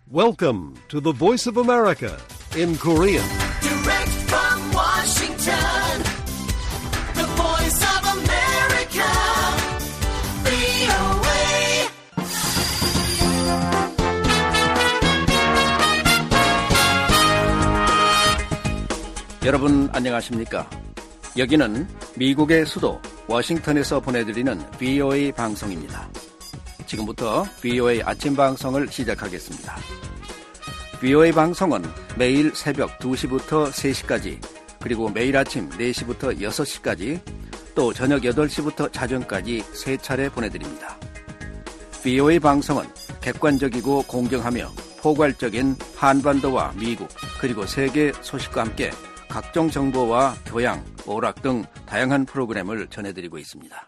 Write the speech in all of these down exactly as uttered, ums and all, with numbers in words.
Welcome to the Voice of America in Korean. Direct from Washington, the Voice of America, 브이오에이. 여러분 안녕하십니까? 여기는 미국의 수도 워싱턴에서 보내드리는 브이오에이 방송입니다. 지금부터 브이오에이 아침 방송을 시작하겠습니다. 브이오에이 방송은 매일 새벽 두 시부터 세 시까지, 그리고 매일 아침 네 시부터 여섯 시까지, 또 저녁 여덟 시부터 자정까지 세 차례 보내드립니다. 브이오에이 방송은 객관적이고 공정하며 포괄적인 한반도와 미국, 그리고 세계 소식과 함께 각종 정보와 교양, 오락 등 다양한 프로그램을 전해드리고 있습니다.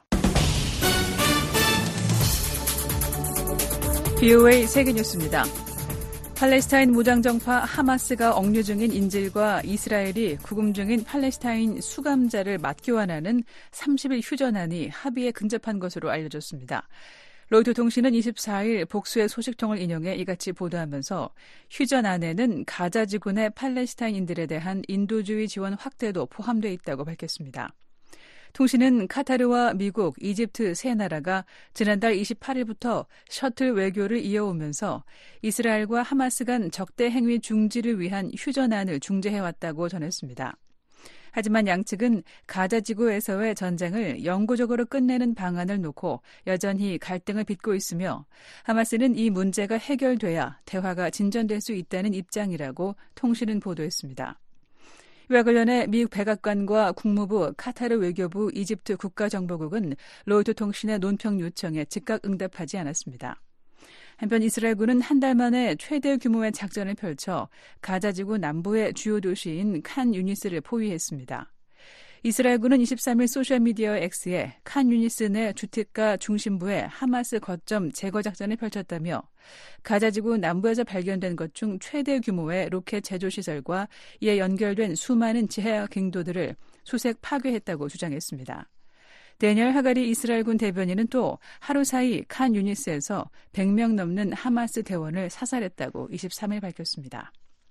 브이오에이 세계뉴스입니다. 팔레스타인 무장정파 하마스가 억류 중인 인질과 이스라엘이 구금 중인 팔레스타인 수감자를 맞교환하는 삼십 일 휴전안이 합의에 근접한 것으로 알려졌습니다. 로이터 통신은 이십사 일 복수의 소식통을 인용해 이같이 보도하면서 휴전안에는 가자 지구내 팔레스타인인들에 대한 인도주의 지원 확대도 포함되어 있다고 밝혔습니다. 통신은 카타르와 미국, 이집트 세 나라가 지난달 이십팔 일부터 셔틀 외교를 이어오면서 이스라엘과 하마스 간 적대 행위 중지를 위한 휴전안을 중재해왔다고 전했습니다. 하지만 양측은 가자 지구에서의 전쟁을 영구적으로 끝내는 방안을 놓고 여전히 갈등을 빚고 있으며 하마스는 이 문제가 해결돼야 대화가 진전될 수 있다는 입장이라고 통신은 보도했습니다. 이와 관련해 미국 백악관과 국무부, 카타르 외교부, 이집트 국가정보국은 로이터 통신의 논평 요청에 즉각 응답하지 않았습니다. 한편 이스라엘군은 한 달 만에 최대 규모의 작전을 펼쳐 가자지구 남부의 주요 도시인 칸 유니스를 포위했습니다. 이스라엘군은 이십삼 일 소셜미디어 X에 칸 유니스 내 주택가 중심부에 하마스 거점 제거 작전을 펼쳤다며 가자지구 남부에서 발견된 것 중 최대 규모의 로켓 제조시설과 이에 연결된 수많은 지하 갱도들을 수색 파괴했다고 주장했습니다. 데니얼 하가리 이스라엘군 대변인은 또 하루 사이 칸 유니스에서 백 명 넘는 하마스 대원을 사살했다고 이십삼 일 밝혔습니다.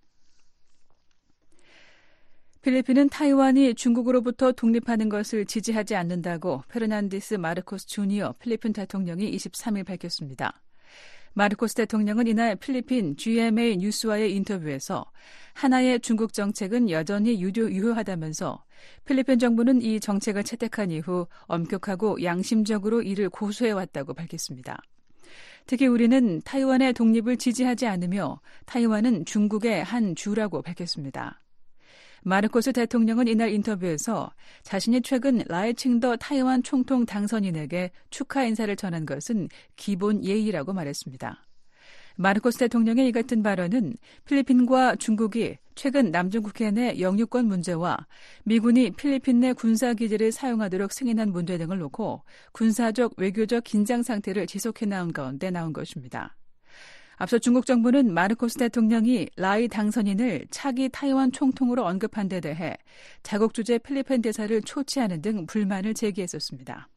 필리핀은 타이완이 중국으로부터 독립하는 것을 지지하지 않는다고 페르난디스 마르코스 주니어 필리핀 대통령이 이십삼 일 밝혔습니다. 마르코스 대통령은 이날 필리핀 지엠에이 뉴스와의 인터뷰에서 하나의 중국 정책은 여전히 유효, 유효하다면서 필리핀 정부는 이 정책을 채택한 이후 엄격하고 양심적으로 이를 고수해왔다고 밝혔습니다. 특히 우리는 타이완의 독립을 지지하지 않으며 타이완은 중국의 한 주라고 밝혔습니다. 마르코스 대통령은 이날 인터뷰에서 자신이 최근 라이칭더 타이완 총통 당선인에게 축하 인사를 전한 것은 기본 예의라고 말했습니다. 마르코스 대통령의 이 같은 발언은 필리핀과 중국이 최근 남중국해 내 영유권 문제와 미군이 필리핀 내 군사기지를 사용하도록 승인한 문제 등을 놓고 군사적, 외교적 긴장 상태를 지속해 나온 가운데 나온 것입니다. 앞서 중국 정부는 마르코스 대통령이 라이 당선인을 차기 타이완 총통으로 언급한 데 대해 자국 주재 필리핀 대사를 초치하는 등 불만을 제기했었습니다.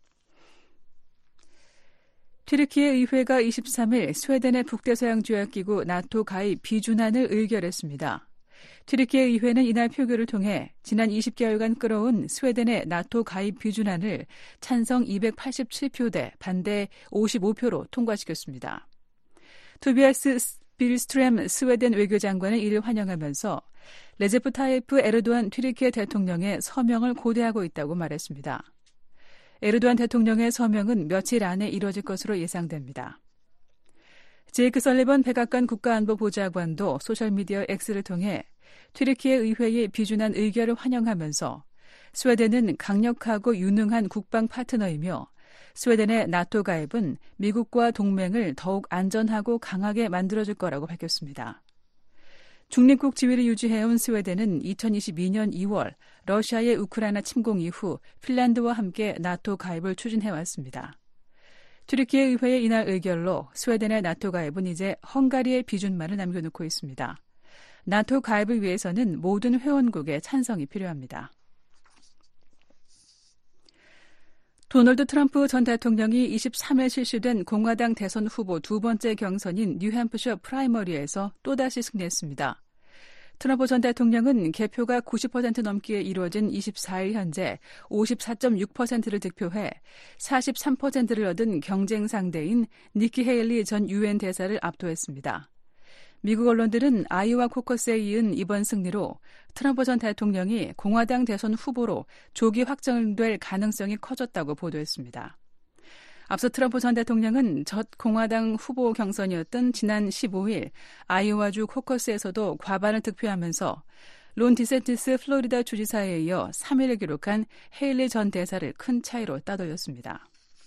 튀르키예 의회가 이십삼 일 스웨덴의 북대서양조약기구 나토 가입 비준안을 의결했습니다. 튀르키예 의회는 이날 표결을 통해 지난 이십 개월간 끌어온 스웨덴의 나토 가입 비준안을 찬성 이백팔십칠 표 대 반대 오십오 표로 통과시켰습니다. 토비아스 빌스트렘 스웨덴 외교장관은 이를 환영하면서 레제프 타이프 에르도안 튀르키예 대통령의 서명을 고대하고 있다고 말했습니다. 에르도안 대통령의 서명은 며칠 안에 이뤄질 것으로 예상됩니다. 제이크 설리번 백악관 국가안보보좌관도 소셜미디어 X를 통해 튀르키예 의회의 비준안 의결을 환영하면서 스웨덴은 강력하고 유능한 국방 파트너이며 스웨덴의 나토 가입은 미국과 동맹을 더욱 안전하고 강하게 만들어줄 거라고 밝혔습니다. 중립국 지위를 유지해온 스웨덴은 이천이십이 년 이월 러시아의 우크라이나 침공 이후 핀란드와 함께 나토 가입을 추진해왔습니다. 튀르키예 의회의 이날 의결로 스웨덴의 나토 가입은 이제 헝가리의 비준만을 남겨놓고 있습니다. 나토 가입을 위해서는 모든 회원국의 찬성이 필요합니다. 도널드 트럼프 전 대통령이 이십삼 일 실시된 공화당 대선 후보 두 번째 경선인 뉴햄프셔 프라이머리에서 또다시 승리했습니다. 트럼프 전 대통령은 개표가 구십 퍼센트 넘게 이루어진 이십사 일 현재 오십사 점 육 퍼센트를 득표해 사십삼 퍼센트를 얻은 경쟁 상대인 니키 헤일리 전 유엔 대사를 압도했습니다. 미국 언론들은 아이오와 코커스에 이은 이번 승리로 트럼프 전 대통령이 공화당 대선 후보로 조기 확정될 가능성이 커졌다고 보도했습니다. 앞서 트럼프 전 대통령은 첫 공화당 후보 경선이었던 지난 십오 일 아이오와주 코커스에서도 과반을 득표하면서 론 디샌티스 플로리다 주지사에 이어 삼 위를 기록한 헤일리 전 대사를 큰 차이로 따돌렸습니다.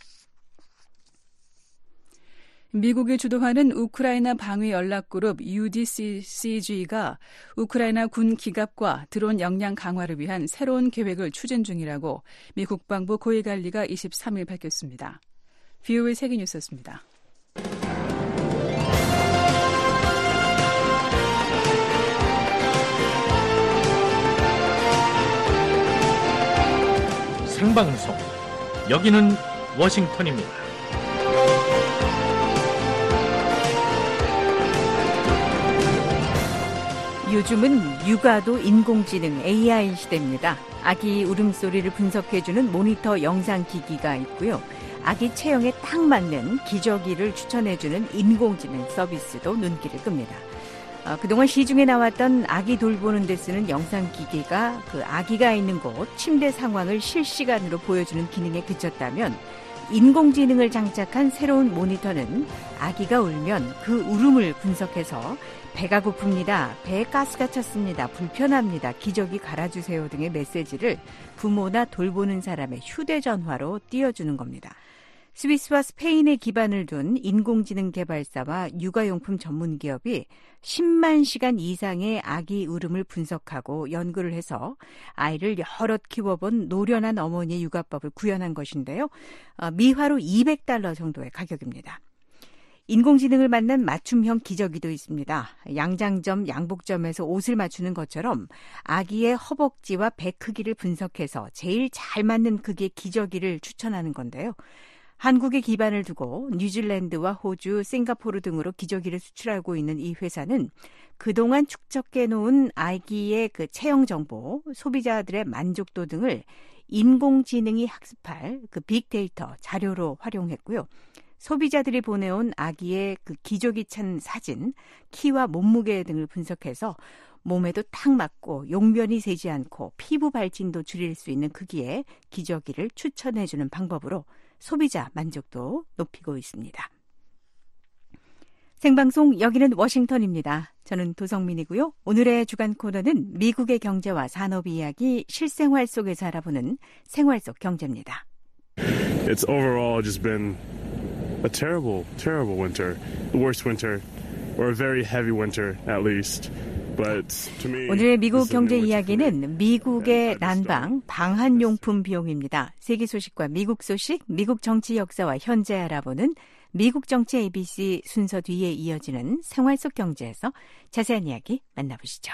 미국이 주도하는 우크라이나 방위 연락그룹 유디씨씨지가 우크라이나 군 기갑과 드론 역량 강화를 위한 새로운 계획을 추진 중이라고 미 국방부 고위관리가 이십삼 일 밝혔습니다. 브이오에이 세계뉴스였습니다. 생방송, 여기는 워싱턴입니다. 요즘은 육아도 인공지능 에이아이 시대입니다. 아기 울음소리를 분석해주는 모니터 영상 기기가 있고요. 아기 체형에 딱 맞는 기저귀를 추천해주는 인공지능 서비스도 눈길을 끕니다. 어, 그동안 시중에 나왔던 아기 돌보는 데 쓰는 영상 기기가 그 아기가 있는 곳 침대 상황을 실시간으로 보여주는 기능에 그쳤다면 인공지능을 장착한 새로운 모니터는 아기가 울면 그 울음을 분석해서 배가 고픕니다, 배에 가스가 찼습니다, 불편합니다, 기저귀 갈아주세요 등의 메시지를 부모나 돌보는 사람의 휴대전화로 띄워주는 겁니다. 스위스와 스페인에 기반을 둔 인공지능 개발사와 육아용품 전문기업이 십만 시간 이상의 아기 울음을 분석하고 연구를 해서 아이를 여럿 키워본 노련한 어머니의 육아법을 구현한 것인데요. 미화로 이백 달러 정도의 가격입니다. 인공지능을 만난 맞춤형 기저귀도 있습니다. 양장점, 양복점에서 옷을 맞추는 것처럼 아기의 허벅지와 배 크기를 분석해서 제일 잘 맞는 크기의 기저귀를 추천하는 건데요. 한국에 기반을 두고 뉴질랜드와 호주, 싱가포르 등으로 기저귀를 수출하고 있는 이 회사는 그동안 축적해 놓은 아기의 그 체형 정보, 소비자들의 만족도 등을 인공지능이 학습할 그 빅데이터 자료로 활용했고요. 소비자들이 보내온 아기의 그 기저귀 찬 사진, 키와 몸무게 등을 분석해서 몸에도 딱 맞고 용변이 새지 않고 피부 발진도 줄일 수 있는 크기의 기저귀를 추천해주는 방법으로 소비자 만족도 높이고 있습니다. 생방송 여기는 워싱턴입니다. 저는 도성민이고요. 오늘의 주간 코너는 미국의 경제와 산업 이야기 실생활 속에서 알아보는 생활 속 경제입니다. It's overall just been a terrible, terrible winter. The worst winter, or a very heavy winter at least. 오늘의 미국 경제 이야기는 미국의 난방, 방한용품 비용입니다. 세계 소식과 미국 소식, 미국 정치 역사와 현재 알아보는 미국 정치 에이비씨 순서 뒤에 이어지는 생활 속 경제에서 자세한 이야기 만나보시죠.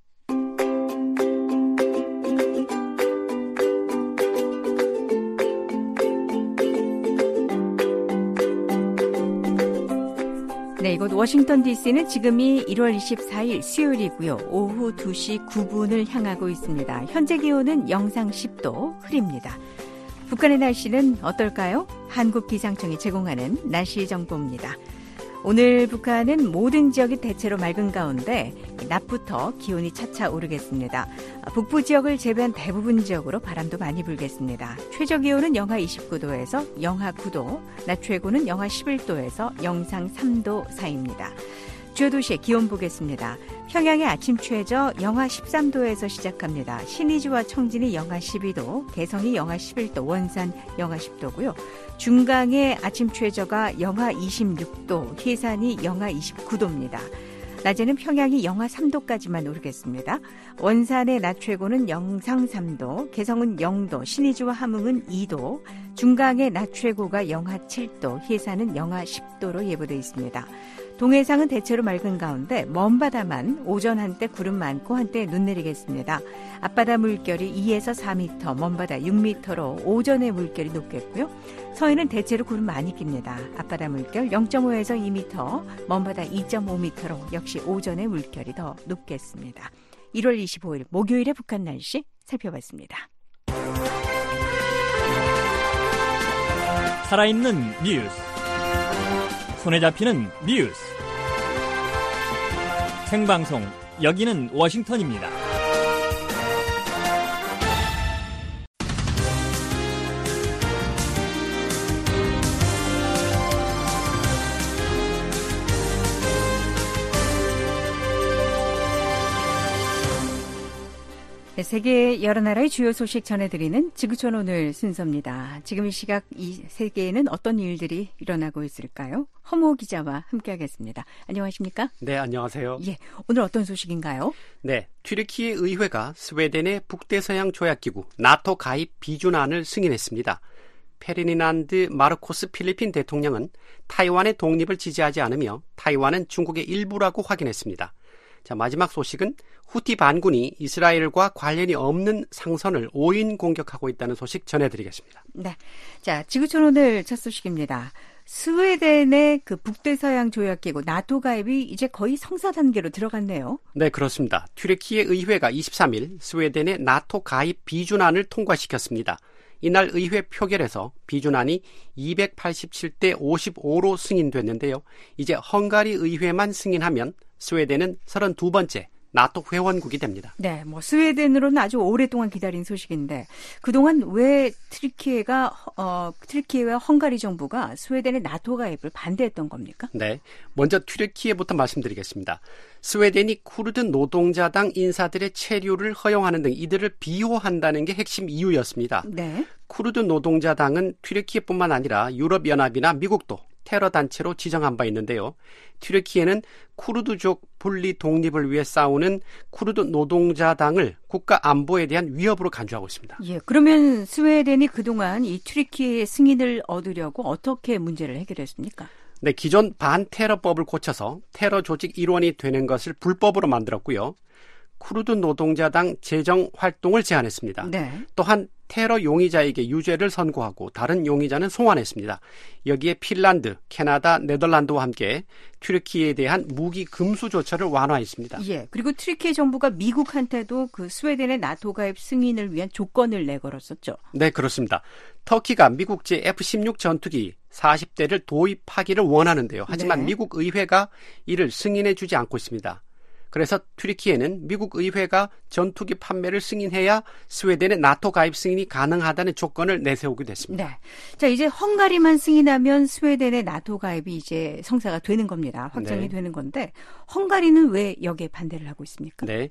네, 이곳 워싱턴 디씨는 지금이 일월 이십사일 수요일이고요. 오후 두 시 구 분을 향하고 있습니다. 현재 기온은 영상 십 도 흐립니다. 북한의 날씨는 어떨까요? 한국기상청이 제공하는 날씨 정보입니다. 오늘 북한은 모든 지역이 대체로 맑은 가운데 낮부터 기온이 차차 오르겠습니다. 북부 지역을 제외한 대부분 지역으로 바람도 많이 불겠습니다. 최저 기온은 영하 이십구 도에서 영하 구 도, 낮 최고는 영하 십일 도에서 영상 삼 도 사이입니다. 주요 도시의 기온 보겠습니다. 평양의 아침 최저 영하 십삼 도에서 시작합니다. 신의주와 청진이 영하 십이 도, 개성이 영하 십일 도, 원산 영하 십 도고요. 중강의 아침 최저가 영하 이십육 도, 해산이 영하 이십구 도입니다. 낮에는 평양이 영하 삼 도까지만 오르겠습니다. 원산의 낮 최고는 영상 삼 도, 개성은 영 도, 신의주와 함흥은 이 도, 중강의 낮 최고가 영하 칠 도, 해산은 영하 십 도로 예보되어 있습니다. 동해상은 대체로 맑은 가운데 먼 바다만 오전 한때 구름 많고 한때 눈 내리겠습니다. 앞바다 물결이 이에서 사 미터, 먼 바다 육 미터로 오전에 물결이 높겠고요. 서해는 대체로 구름 많이 낍니다. 앞바다 물결 영 점 오에서 이 미터, 먼 바다 이 점 오 미터로 역시 오전에 물결이 더 높겠습니다. 일월 이십오일 목요일의 북한 날씨 살펴봤습니다. 살아있는 뉴스, 손에 잡히는 뉴스, 생방송, 여기는 워싱턴입니다. 네, 세계 여러 나라의 주요 소식 전해드리는 지구촌 오늘 순서입니다. 지금 이 시각 이 세계에는 어떤 일들이 일어나고 있을까요? 허모 기자와 함께하겠습니다. 안녕하십니까? 네, 안녕하세요. 예, 오늘 어떤 소식인가요? 네, 튀르키예 의회가 스웨덴의 북대서양 조약기구 나토 가입 비준안을 승인했습니다. 페르디난드 마르코스 필리핀 대통령은 타이완의 독립을 지지하지 않으며 타이완은 중국의 일부라고 확인했습니다. 자, 마지막 소식은 후티 반군이 이스라엘과 관련이 없는 상선을 오인 공격하고 있다는 소식 전해드리겠습니다. 네, 자, 지구촌 오늘 첫 소식입니다. 스웨덴의 그 북대서양 조약기구 나토 가입이 이제 거의 성사 단계로 들어갔네요. 네, 그렇습니다. 튀르키예 의회가 이십삼일 스웨덴의 나토 가입 비준안을 통과시켰습니다. 이날 의회 표결에서 비준안이 이백팔십칠 대 오십오로 승인됐는데요. 이제 헝가리 의회만 승인하면 스웨덴은 서른두 번째 나토 회원국이 됩니다. 네, 뭐 스웨덴으로는 아주 오랫동안 기다린 소식인데 그동안 왜 튀르키예가 어 튀르키예와 헝가리 정부가 스웨덴의 나토 가입을 반대했던 겁니까? 네, 먼저 튀르키예부터 말씀드리겠습니다. 스웨덴이 쿠르드 노동자당 인사들의 체류를 허용하는 등 이들을 비호한다는 게 핵심 이유였습니다. 네. 쿠르드 노동자당은 튀르키예뿐만 아니라 유럽연합이나 미국도 테러 단체로 지정한 바 있는데요. 튀르키예는 쿠르드족 분리 독립을 위해 싸우는 쿠르드 노동자당을 국가 안보에 대한 위협으로 간주하고 있습니다. 예, 그러면 스웨덴이 그동안 이 튀르키예의 승인을 얻으려고 어떻게 문제를 해결했습니까? 네, 기존 반테러법을 고쳐서 테러 조직 일원이 되는 것을 불법으로 만들었고요. 쿠르드 노동자당 재정 활동을 제한했습니다. 네. 또한 테러 용의자에게 유죄를 선고하고 다른 용의자는 송환했습니다. 여기에 핀란드, 캐나다, 네덜란드와 함께 튀르키예에 대한 무기 금수 조처를 완화했습니다. 예, 그리고 튀르키예 정부가 미국한테도 그 스웨덴의 나토 가입 승인을 위한 조건을 내걸었었죠. 네, 그렇습니다. 터키가 미국제 에프 십육 전투기 사십 대를 도입하기를 원하는데요. 하지만 네. 미국 의회가 이를 승인해 주지 않고 있습니다. 그래서 튀르키예는 미국 의회가 전투기 판매를 승인해야 스웨덴의 나토 가입 승인이 가능하다는 조건을 내세우게 됐습니다. 네. 자, 이제 헝가리만 승인하면 스웨덴의 나토 가입이 이제 성사가 되는 겁니다. 확정이 네. 되는 건데 헝가리는 왜 여기에 반대를 하고 있습니까? 네.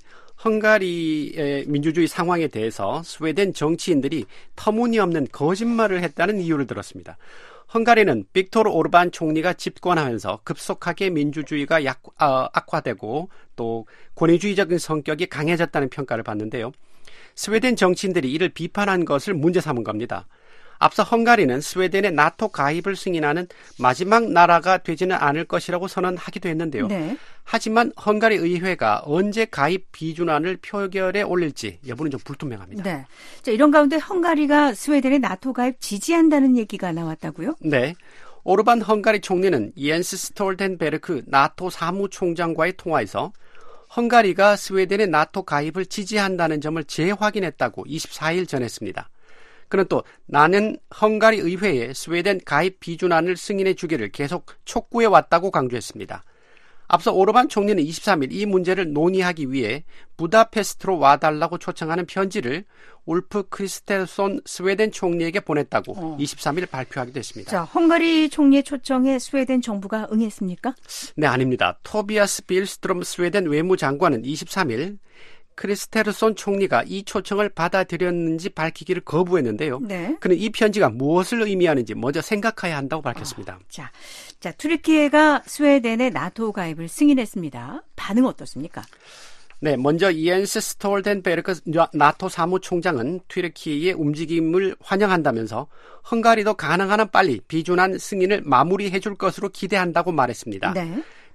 헝가리의 민주주의 상황에 대해서 스웨덴 정치인들이 터무니없는 거짓말을 했다는 이유를 들었습니다. 헝가리는 빅토르 오르반 총리가 집권하면서 급속하게 민주주의가 약, 어, 악화되고 또 권위주의적인 성격이 강해졌다는 평가를 받는데요. 스웨덴 정치인들이 이를 비판한 것을 문제 삼은 겁니다. 앞서 헝가리는 스웨덴의 나토 가입을 승인하는 마지막 나라가 되지는 않을 것이라고 선언하기도 했는데요. 네. 하지만 헝가리 의회가 언제 가입 비준안을 표결에 올릴지 여부는 좀 불투명합니다. 네. 자, 이런 가운데 헝가리가 스웨덴의 나토 가입 지지한다는 얘기가 나왔다고요? 네. 오르반 헝가리 총리는 이엔스 스톨텐베르크 나토 사무총장과의 통화에서 헝가리가 스웨덴의 나토 가입을 지지한다는 점을 재확인했다고 이십사일 전했습니다. 그는 또 나는 헝가리 의회에 스웨덴 가입 비준안을 승인해 주기를 계속 촉구해 왔다고 강조했습니다. 앞서 오르반 총리는 이십삼일 이 문제를 논의하기 위해 부다페스트로 와달라고 초청하는 편지를 울프 크리스텔손 스웨덴 총리에게 보냈다고 어. 이십삼일 발표하기도 했습니다. 자, 헝가리 총리의 초청에 스웨덴 정부가 응했습니까? 네, 아닙니다. 토비아스 빌스트롬 스웨덴 외무장관은 이십삼일 크리스테르손 총리가 이 초청을 받아들였는지 밝히기를 거부했는데요. 네. 그는 이 편지가 무엇을 의미하는지 먼저 생각해야 한다고 밝혔습니다. 어, 자, 자, 튀르키예가 스웨덴의 나토 가입을 승인했습니다. 반응 어떻습니까? 네, 먼저 이엔스 스톨텐베르크 나토 사무총장은 튀르키예의 움직임을 환영한다면서 헝가리도 가능한 한 빨리 비준안 승인을 마무리해 줄 것으로 기대한다고 말했습니다. 네.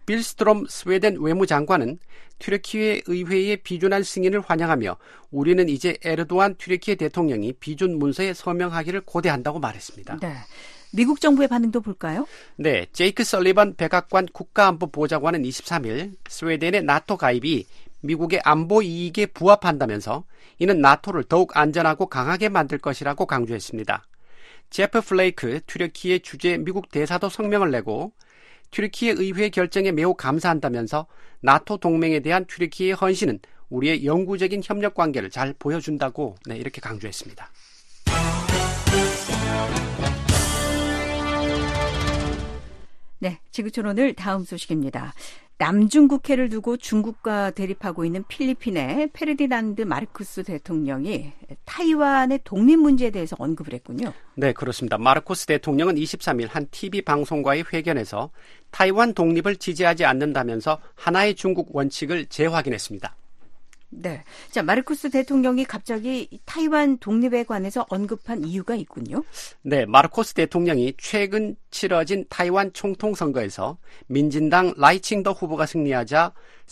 빌스트롬 스웨덴 외무장관은 튀르키예 의회의 비준안 승인을 환영하며 우리는 이제 에르도안 튀르키예 대통령이 비준 문서에 서명하기를 고대한다고 말했습니다. 네. 미국 정부의 반응도 볼까요? 네, 제이크 설리번 백악관 국가안보보좌관은 이십삼 일 스웨덴의 나토 가입이 미국의 안보 이익에 부합한다면서 이는 나토를 더욱 안전하고 강하게 만들 것이라고 강조했습니다. 제프 플레이크 튀르키예 주재 미국 대사도 성명을 내고 튀르키예 의회 결정에 매우 감사한다면서 나토 동맹에 대한 튀르키예의 헌신은 우리의 영구적인 협력 관계를 잘 보여준다고 네, 이렇게 강조했습니다. 네, 지구촌 오늘 다음 소식입니다. 남중국해를 두고 중국과 대립하고 있는 필리핀의 페르디난드 마르코스 대통령이 타이완의 독립 문제에 대해서 언급을 했군요. 네, 그렇습니다. 마르코스 대통령은 이십삼 일 한 티비 방송과의 회견에서 타이완 독립을 지지하지 않는다면서 하나의 중국 원칙을 재확인했습니다. 네. 자, 마르코스 대통령이 갑자기 타이완 독립에 관해서 언급한 이유가 있군요. 네, 마르코스 대통령이 최근 치러진 타이완 총통선거에서 민진당 라이칭더 후보가 승리하자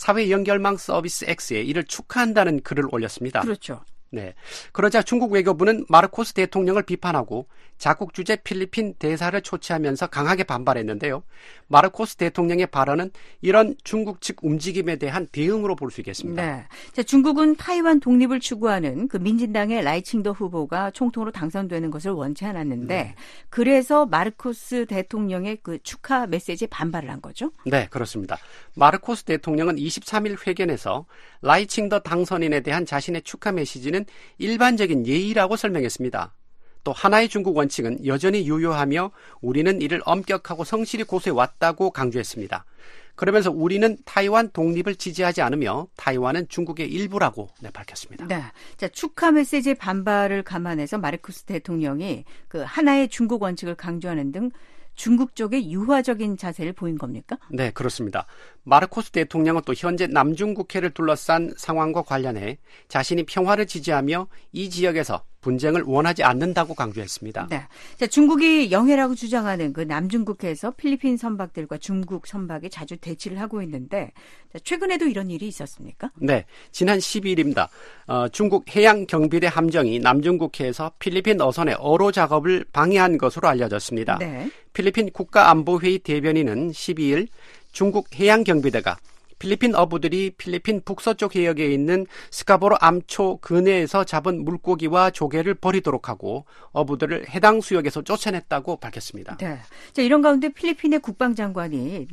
사회연결망 서비스 X에 이를 축하한다는 글을 올렸습니다. 그렇죠. 네. 그러자 중국 외교부는 마르코스 대통령을 비판하고 자국 주재 필리핀 대사를 초치하면서 강하게 반발했는데요. 마르코스 대통령의 발언은 이런 중국 측 움직임에 대한 대응으로 볼 수 있겠습니다. 네. 자, 중국은 타이완 독립을 추구하는 그 민진당의 라이칭더 후보가 총통으로 당선되는 것을 원치 않았는데 네. 그래서 마르코스 대통령의 그 축하 메시지에 반발을 한 거죠? 네, 그렇습니다. 마르코스 대통령은 이십삼 일 회견에서 라이칭더 당선인에 대한 자신의 축하 메시지는 일반적인 예의라고 설명했습니다. 또 하나의 중국 원칙은 여전히 유효하며 우리는 이를 엄격하고 성실히 고수해왔다고 강조했습니다. 그러면서 우리는 타이완 독립을 지지하지 않으며 타이완은 중국의 일부라고 네, 밝혔습니다. 네, 자 축하 메시지의 반발을 감안해서 마르코스 대통령이 그 하나의 중국 원칙을 강조하는 등 중국 쪽의 유화적인 자세를 보인 겁니까? 네, 그렇습니다. 마르코스 대통령은 또 현재 남중국해를 둘러싼 상황과 관련해 자신이 평화를 지지하며 이 지역에서 분쟁을 원하지 않는다고 강조했습니다. 네, 자, 중국이 영해라고 주장하는 그 남중국해에서 필리핀 선박들과 중국 선박이 자주 대치를 하고 있는데 자, 최근에도 이런 일이 있었습니까? 네, 지난 십이 일입니다. 어, 중국 해양경비대 함정이 남중국해에서 필리핀 어선의 어로 작업을 방해한 것으로 알려졌습니다. 네. 필리핀 국가안보회의 대변인은 십이 일 중국 해양경비대가 필리핀 어부들이 필리핀 북서쪽 해역에 있는 스카보로 암초 근해에서 잡은 물고기와 조개를 버리도록 하고 어부들을 해당 수역에서 쫓아냈다고 밝혔습니다. 네. 자, 이런 가운데 필리핀의 국방장관이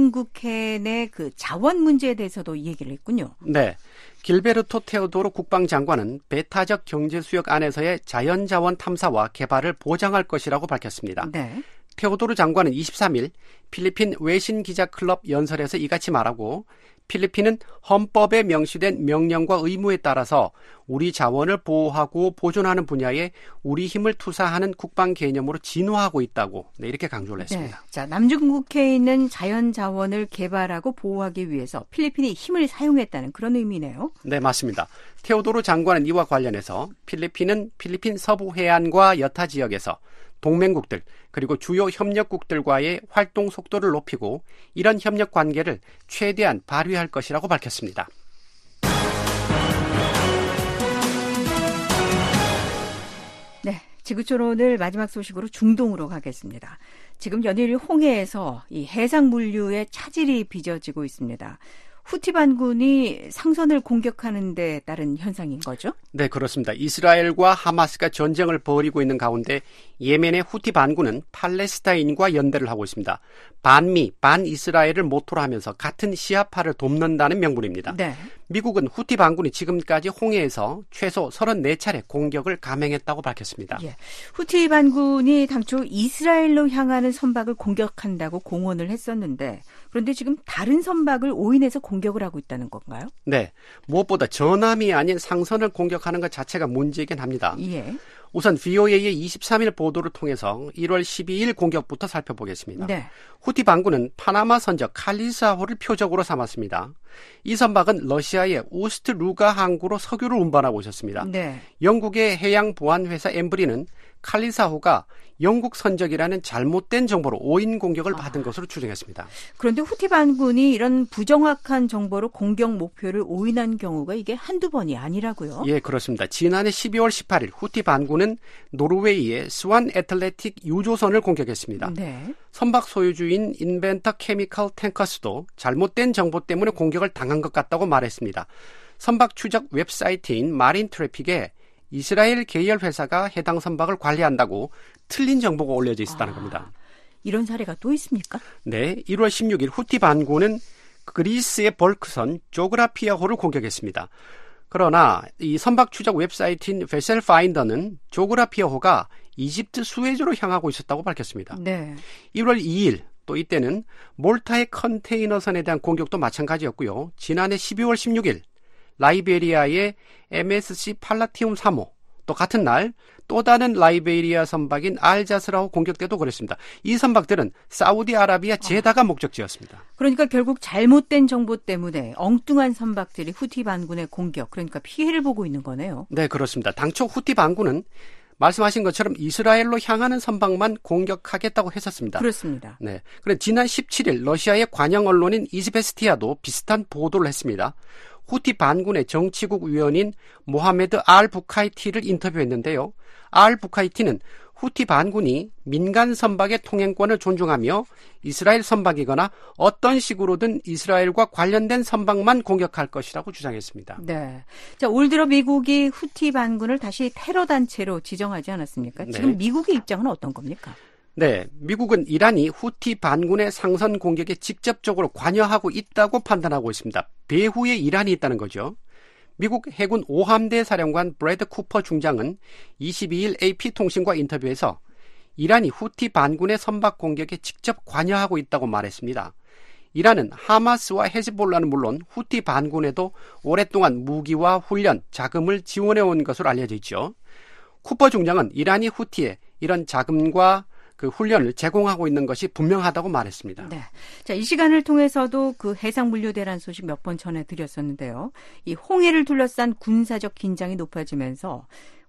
남중국해 내 그 자원 문제에 대해서도 얘기를 했군요. 네. 길베르토 테오도로 국방장관은 배타적 경제수역 안에서의 자연자원 탐사와 개발을 보장할 것이라고 밝혔습니다. 네. 테오도르 장관은 이십삼 일 필리핀 외신 기자 클럽 연설에서 이같이 말하고 필리핀은 헌법에 명시된 명령과 의무에 따라서 우리 자원을 보호하고 보존하는 분야에 우리 힘을 투사하는 국방 개념으로 진화하고 있다고 네, 이렇게 강조를 했습니다. 네. 자, 남중국해에 있는 자연 자원을 개발하고 보호하기 위해서 필리핀이 힘을 사용했다는 그런 의미네요. 네, 맞습니다. 테오도르 장관은 이와 관련해서 필리핀은 필리핀 서부 해안과 여타 지역에서 동맹국들 그리고 주요 협력국들과의 활동 속도를 높이고 이런 협력 관계를 최대한 발휘할 것이라고 밝혔습니다. 네, 지구촌 오늘 마지막 소식으로 중동으로 가겠습니다. 지금 연일 홍해에서 이 해상 물류의 차질이 빚어지고 있습니다. 후티 반군이 상선을 공격하는 데 따른 현상인 거죠? 네, 그렇습니다. 이스라엘과 하마스가 전쟁을 벌이고 있는 가운데 예멘의 후티 반군은 팔레스타인과 연대를 하고 있습니다. 반미, 반이스라엘을 모토로 하면서 같은 시아파를 돕는다는 명분입니다. 네. 미국은 후티 반군이 지금까지 홍해에서 최소 서른네 차례 공격을 감행했다고 밝혔습니다. 예. 후티 반군이 당초 이스라엘로 향하는 선박을 공격한다고 공언을 했었는데 그런데 지금 다른 선박을 오인해서 공격을 하고 있다는 건가요? 네. 무엇보다 전함이 아닌 상선을 공격하는 것 자체가 문제이긴 합니다. 예. 우선 브이오에이의 이십삼 일 보도를 통해서 일월 십이일 공격부터 살펴보겠습니다. 네. 후티 반군은 파나마 선적 칼리사호를 표적으로 삼았습니다. 이 선박은 러시아의 우스트 루가 항구로 석유를 운반하고 있었습니다. 네. 영국의 해양 보안 회사 엠브리는 칼리사호가 영국 선적이라는 잘못된 정보로 오인 공격을 받은 아. 것으로 추정했습니다. 그런데 후티 반군이 이런 부정확한 정보로 공격 목표를 오인한 경우가 이게 한두 번이 아니라고요? 예, 그렇습니다. 지난해 십이월 십팔일 후티 반군은 노르웨이의 스완 애틀레틱 유조선을 공격했습니다. 네. 선박 소유주인 인벤터 케미컬 탱커스도 잘못된 정보 때문에 공격을 당한 것 같다고 말했습니다. 선박 추적 웹사이트인 마린 트래픽에 이스라엘 계열 회사가 해당 선박을 관리한다고 틀린 정보가 올려져 있었다는 아, 겁니다. 이런 사례가 또 있습니까? 네, 일월 십육일 후티 반군은 그리스의 벌크선 조그라피아호를 공격했습니다. 그러나 이 선박 추적 웹사이트인 베셀 파인더는 조그라피아호가 이집트 수에즈로 향하고 있었다고 밝혔습니다. 네. 일월 이일 또 이때는 몰타의 컨테이너선에 대한 공격도 마찬가지였고요. 지난해 십이월 십육일 라이베리아의 엠에스씨 팔라티움 삼호, 또 같은 날 또 다른 라이베리아 선박인 알자스라호 공격 때도 그랬습니다. 이 선박들은 사우디아라비아 제다가 목적지였습니다. 그러니까 결국 잘못된 정보 때문에 엉뚱한 선박들이 후티 반군의 공격, 그러니까 피해를 보고 있는 거네요. 네, 그렇습니다. 당초 후티 반군은 말씀하신 것처럼 이스라엘로 향하는 선박만 공격하겠다고 했었습니다. 그렇습니다. 네. 그런데 지난 십칠일 러시아의 관영 언론인 이즈베스티아도 비슷한 보도를 했습니다. 후티 반군의 정치국 위원인 모하메드 알 부카이티를 인터뷰했는데요. 알 부카이티는 후티 반군이 민간 선박의 통행권을 존중하며 이스라엘 선박이거나 어떤 식으로든 이스라엘과 관련된 선박만 공격할 것이라고 주장했습니다. 네. 자, 올 들어 미국이 후티 반군을 다시 테러 단체로 지정하지 않았습니까? 네. 지금 미국의 입장은 어떤 겁니까? 네, 미국은 이란이 후티 반군의 상선 공격에 직접적으로 관여하고 있다고 판단하고 있습니다. 배후에 이란이 있다는 거죠. 미국 해군 오함대 사령관 브래드 쿠퍼 중장은 이십이일 에이피통신과 인터뷰에서 이란이 후티 반군의 선박 공격에 직접 관여하고 있다고 말했습니다. 이란은 하마스와 헤즈볼라는 물론 후티 반군에도 오랫동안 무기와 훈련, 자금을 지원해온 것으로 알려져 있죠. 쿠퍼 중장은 이란이 후티에 이런 자금과 그 훈련을 제공하고 있는 것이 분명하다고 말했습니다. 네. 자, 이 시간을 통해서도 그 해상 물류 대란 소식 몇 번 전해드렸었는데요. 이 홍해를 둘러싼 군사적 긴장이 높아지면서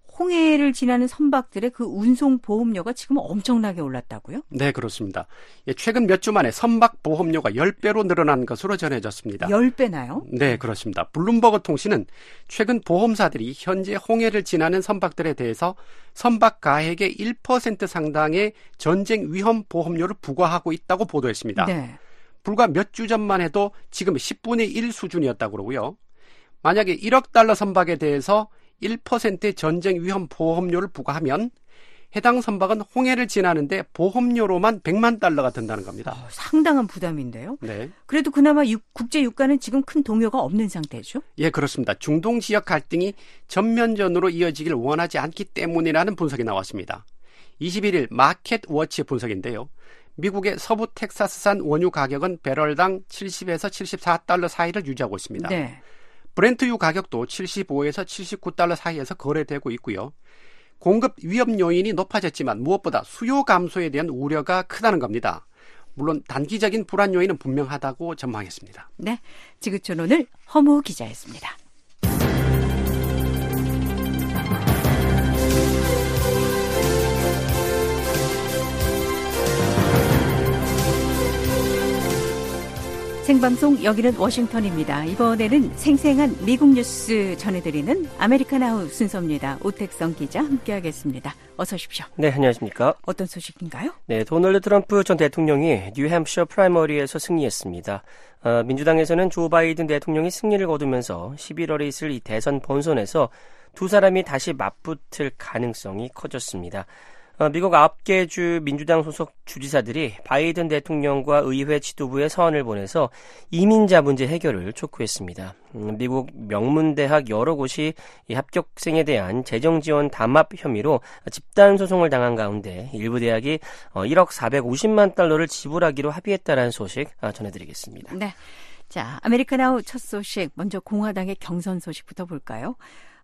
홍해를 지나는 선박들의 그 운송 보험료가 지금 엄청나게 올랐다고요? 네, 그렇습니다. 예, 최근 몇 주 만에 선박 보험료가 십 배로 늘어난 것으로 전해졌습니다. 십 배나요? 네, 그렇습니다. 블룸버그 통신은 최근 보험사들이 현재 홍해를 지나는 선박들에 대해서 선박 가액의 일 퍼센트 상당의 전쟁 위험 보험료를 부과하고 있다고 보도했습니다. 네. 불과 몇 주 전만 해도 지금 십분의 일 수준이었다고 그러고요. 만약에 일억 달러 선박에 대해서 일 퍼센트의 전쟁 위험 보험료를 부과하면 해당 선박은 홍해를 지나는데 보험료로만 백만 달러가 든다는 겁니다. 어, 상당한 부담인데요. 네. 그래도 그나마 유, 국제 유가는 지금 큰 동요가 없는 상태죠? 예, 그렇습니다. 중동 지역 갈등이 전면전으로 이어지길 원하지 않기 때문이라는 분석이 나왔습니다. 이십일일 마켓 워치의 분석인데요. 미국의 서부 텍사스산 원유 가격은 배럴당 칠십에서 칠십사 달러 사이를 유지하고 있습니다. 네. 브렌트유 가격도 칠십오에서 칠십구 달러 사이에서 거래되고 있고요. 공급 위험 요인이 높아졌지만 무엇보다 수요 감소에 대한 우려가 크다는 겁니다. 물론 단기적인 불안 요인은 분명하다고 전망했습니다. 네, 지구촌 오늘 허무 기자였습니다. 생방송 여기는 워싱턴입니다. 이번에는 생생한 미국 뉴스 전해드리는 아메리카나우 순서입니다. 오택성 기자 함께하겠습니다. 어서 오십시오. 네, 안녕하십니까. 어떤 소식인가요? 네, 도널드 트럼프 전 대통령이 뉴햄프셔 프라이머리에서 승리했습니다. 어, 민주당에서는 조 바이든 대통령이 승리를 거두면서 십일월에 있을 이 대선 본선에서 두 사람이 다시 맞붙을 가능성이 커졌습니다. 어, 미국 아홉 개 주 민주당 소속 주지사들이 바이든 대통령과 의회 지도부에 서한을 보내서 이민자 문제 해결을 촉구했습니다. 음, 미국 명문대학 여러 곳이 이 합격생에 대한 재정지원 담합 혐의로 집단 소송을 당한 가운데 일부 대학이 어, 일억 사백오십만 달러를 지불하기로 합의했다는 소식 아, 전해드리겠습니다. 네, 자 아메리카나우 첫 소식 먼저 공화당의 경선 소식부터 볼까요?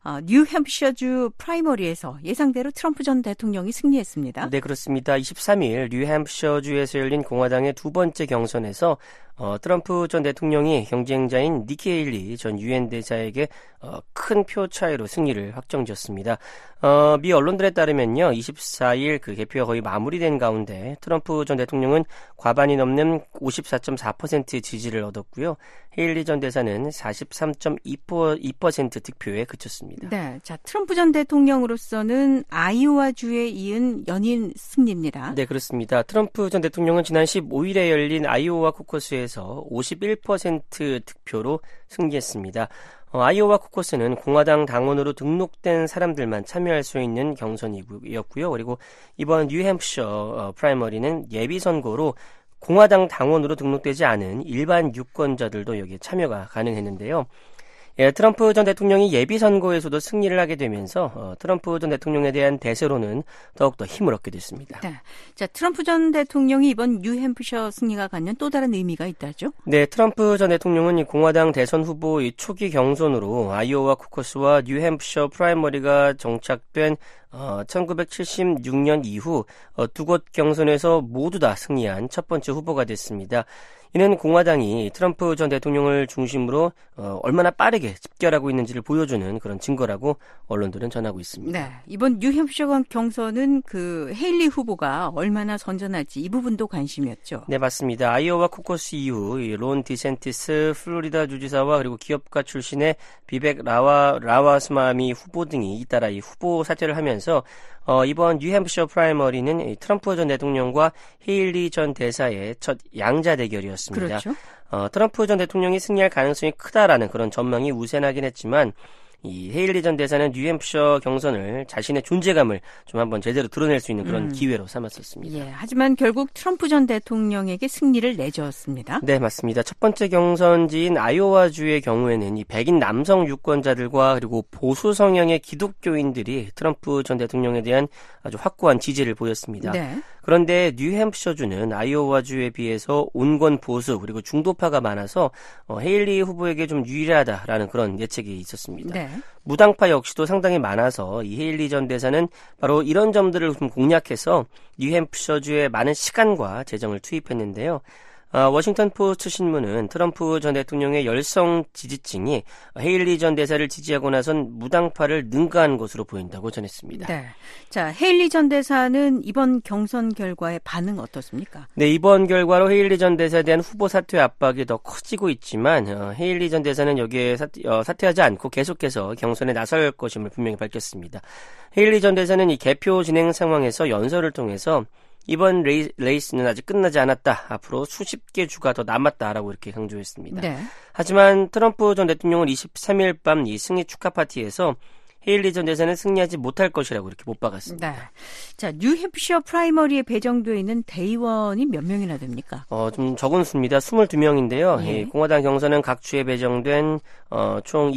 어, 뉴햄프셔주 프라이머리에서 예상대로 트럼프 전 대통령이 승리했습니다. 네, 그렇습니다. 이십삼 일 뉴햄프셔주에서 열린 공화당의 두 번째 경선에서 어, 트럼프 전 대통령이 경쟁자인 니키 헤일리 전 유엔 대사에게 어, 큰 표 차이로 승리를 확정지었습니다. 어, 미 언론들에 따르면요, 이십사 일 그 개표가 거의 마무리된 가운데 트럼프 전 대통령은 과반이 넘는 오십사 점 사 퍼센트 지지를 얻었고요. 헤일리 전 대사는 사십삼 점 이 퍼센트 득표에 그쳤습니다. 네, 자 트럼프 전 대통령으로서는 아이오와주에 이은 연인 승리입니다. 네, 그렇습니다. 트럼프 전 대통령은 지난 십오 일에 열린 아이오와 코커스에서 오십일 퍼센트 득표로 승리했습니다. 어, 아이오와 코커스는 공화당 당원으로 등록된 사람들만 참여할 수 있는 경선이었고요. 그리고 이번 뉴햄프셔 어, 프라이머리는 예비선거로 공화당 당원으로 등록되지 않은 일반 유권자들도 여기에 참여가 가능했는데요. 예, 트럼프 전 대통령이 예비선거에서도 승리를 하게 되면서 어, 트럼프 전 대통령에 대한 대세로는 더욱더 힘을 얻게 됐습니다. 네. 자, 트럼프 전 대통령이 이번 뉴햄프셔 승리가 갖는 또 다른 의미가 있다죠? 네, 트럼프 전 대통령은 이 공화당 대선 후보 이 초기 경선으로 아이오와 코커스와 뉴햄프셔 프라이머리가 정착된 어, 천구백칠십육 년 이후 어, 두 곳 경선에서 모두 다 승리한 첫 번째 후보가 됐습니다. 이는 공화당이 트럼프 전 대통령을 중심으로 어, 얼마나 빠르게 집결하고 있는지를 보여주는 그런 증거라고 언론들은 전하고 있습니다. 네, 이번 뉴햄프셔 경선은 그 헤일리 후보가 얼마나 선전할지 이 부분도 관심이었죠. 네, 맞습니다. 아이오와 코커스 이후 론 디센티스 플로리다 주지사와 그리고 기업가 출신의 비백 라와 라와스마미 후보 등이 잇따라 이 후보 사퇴를 하면서 어, 이번 뉴햄프셔 프라이머리는 트럼프 전 대통령과 헤일리 전 대사의 첫 양자 대결이었습니다. 그렇죠. 어, 트럼프 전 대통령이 승리할 가능성이 크다라는 그런 전망이 우세하긴 했지만 이 헤일리 전 대사는 뉴햄프셔 경선을 자신의 존재감을 좀 한번 제대로 드러낼 수 있는 그런 음. 기회로 삼았었습니다. 예, 하지만 결국 트럼프 전 대통령에게 승리를 내줬습니다. 네, 맞습니다. 첫 번째 경선지인 아이오와주의 경우에는 이 백인 남성 유권자들과 그리고 보수 성향의 기독교인들이 트럼프 전 대통령에 대한 아주 확고한 지지를 보였습니다. 네. 그런데 뉴햄프셔주는 아이오와주에 비해서 온건 보수 그리고 중도파가 많아서 어, 헤일리 후보에게 좀 유리하다라는 그런 예측이 있었습니다. 네. 무당파 역시도 상당히 많아서 이 헤일리 전 대사는 바로 이런 점들을 좀 공략해서 뉴햄프셔주에 많은 시간과 재정을 투입했는데요. 어, 워싱턴 포스트 신문은 트럼프 전 대통령의 열성 지지층이 헤일리 전 대사를 지지하고 나선 무당파를 능가한 것으로 보인다고 전했습니다. 네. 자, 헤일리 전 대사는 이번 경선 결과의 반응 어떻습니까? 네, 이번 결과로 헤일리 전 대사에 대한 후보 사퇴 압박이 더 커지고 있지만 어, 헤일리 전 대사는 여기에 사퇴, 어, 사퇴하지 않고 계속해서 경선에 나설 것임을 분명히 밝혔습니다. 헤일리 전 대사는 이 개표 진행 상황에서 연설을 통해서 이번 레이, 레이스는 아직 끝나지 않았다. 앞으로 수십 개 주가 더 남았다라고 이렇게 강조했습니다. 네. 하지만 트럼프 전 대통령은 이십삼 일 밤 이 승리 축하 파티에서 헤일리 전 대사는 승리하지 못할 것이라고 이렇게 못 박았습니다. 네. 자, 뉴햄프셔 프라이머리에 배정되어 있는 대의원이 몇 명이나 됩니까? 어, 좀 적은 수입니다. 이십이 명인데요. 예. 예, 공화당 경선은 각 주에 배정된 어, 총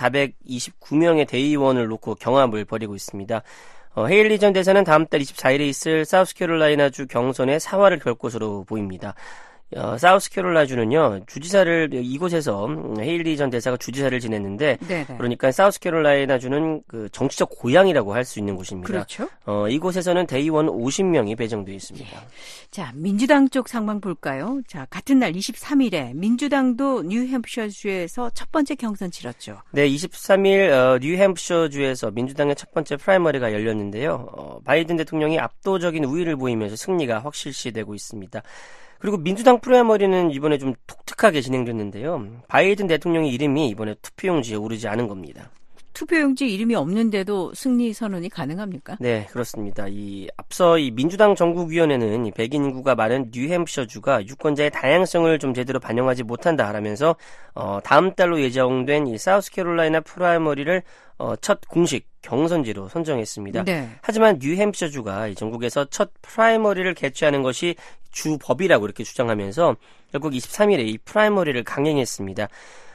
이천사백이십구 명의 대의원을 놓고 경합을 벌이고 있습니다. 어, 헤일리 전 대사는 다음 달 이십사 일에 있을 사우스캐롤라이나주 경선에 사활을 결 것으로 보입니다. 어, 사우스캐롤라이나주는요, 주지사를, 이곳에서 헤일리 전 대사가 주지사를 지냈는데, 네네. 그러니까 사우스캐롤라이나주는 그 정치적 고향이라고 할 수 있는 곳입니다. 그렇죠. 어, 이곳에서는 대의원 오십 명이 배정되어 있습니다. 예. 자, 민주당 쪽 상황 볼까요? 자, 같은 날 이십삼 일에 민주당도 뉴햄프셔주에서 첫 번째 경선 치렀죠. 네, 이십삼 일 어, 뉴햄프셔주에서 민주당의 첫 번째 프라이머리가 열렸는데요. 어, 바이든 대통령이 압도적인 우위를 보이면서 승리가 확실시되고 있습니다. 그리고 민주당 프라이머리는 이번에 좀 독특하게 진행됐는데요. 바이든 대통령의 이름이 이번에 투표용지에 오르지 않은 겁니다. 투표용지 이름이 없는데도 승리 선언이 가능합니까? 네, 그렇습니다. 이 앞서 이 민주당 전국위원회는 이 백인 인구가 많은 뉴햄프셔주가 유권자의 다양성을 좀 제대로 반영하지 못한다라면서 어, 다음 달로 예정된 이 사우스캐롤라이나 프라이머리를 어, 첫 공식 경선지로 선정했습니다. 네. 하지만 뉴햄프셔주가 이 전국에서 첫 프라이머리를 개최하는 것이 주 법이라고 이렇게 주장하면서 결국 이십삼 일에 이 프라이머리를 강행했습니다.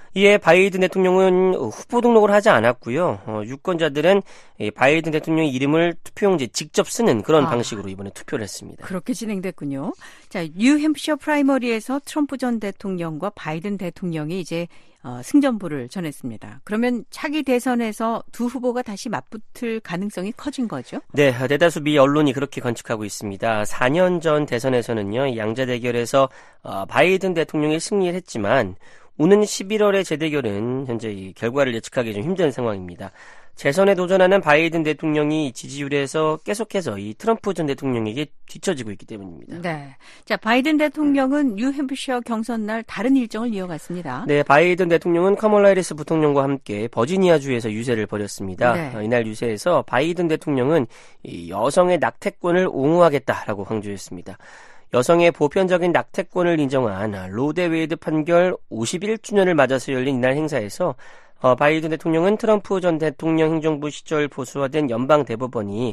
이에 바이든 대통령은 후보 등록을 하지 않았고요. 어, 유권자들은 바이든 대통령의 이름을 투표용지에 직접 쓰는 그런 아, 방식으로 이번에 투표를 했습니다. 그렇게 진행됐군요. 자, 뉴햄프셔 프라이머리에서 트럼프 전 대통령과 바이든 대통령이 이제 어, 승전보를 전했습니다. 그러면 차기 대선에서 두 후보가 다시 맞붙을 가능성이 커진 거죠? 네, 대다수 미 언론이 그렇게 관측하고 있습니다. 사 년 전 대선에서는요, 양자 대결에서 어, 바이든 대통령이 승리를 했지만 오는 십일월의 재대결은 현재 이 결과를 예측하기 좀 힘든 상황입니다. 재선에 도전하는 바이든 대통령이 지지율에서 계속해서 이 트럼프 전 대통령에게 뒤처지고 있기 때문입니다. 네. 자, 바이든 대통령은 뉴햄프셔 경선 날 다른 일정을 이어갔습니다. 네, 바이든 대통령은 카멀라 해리스 부통령과 함께 버지니아주에서 유세를 벌였습니다. 네. 어, 이날 유세에서 바이든 대통령은 이 여성의 낙태권을 옹호하겠다라고 강조했습니다. 여성의 보편적인 낙태권을 인정한 로데 웨이드 판결 오십일 주년을 맞아서 열린 이날 행사에서 어, 바이든 대통령은 트럼프 전 대통령 행정부 시절 보수화된 연방 대법원이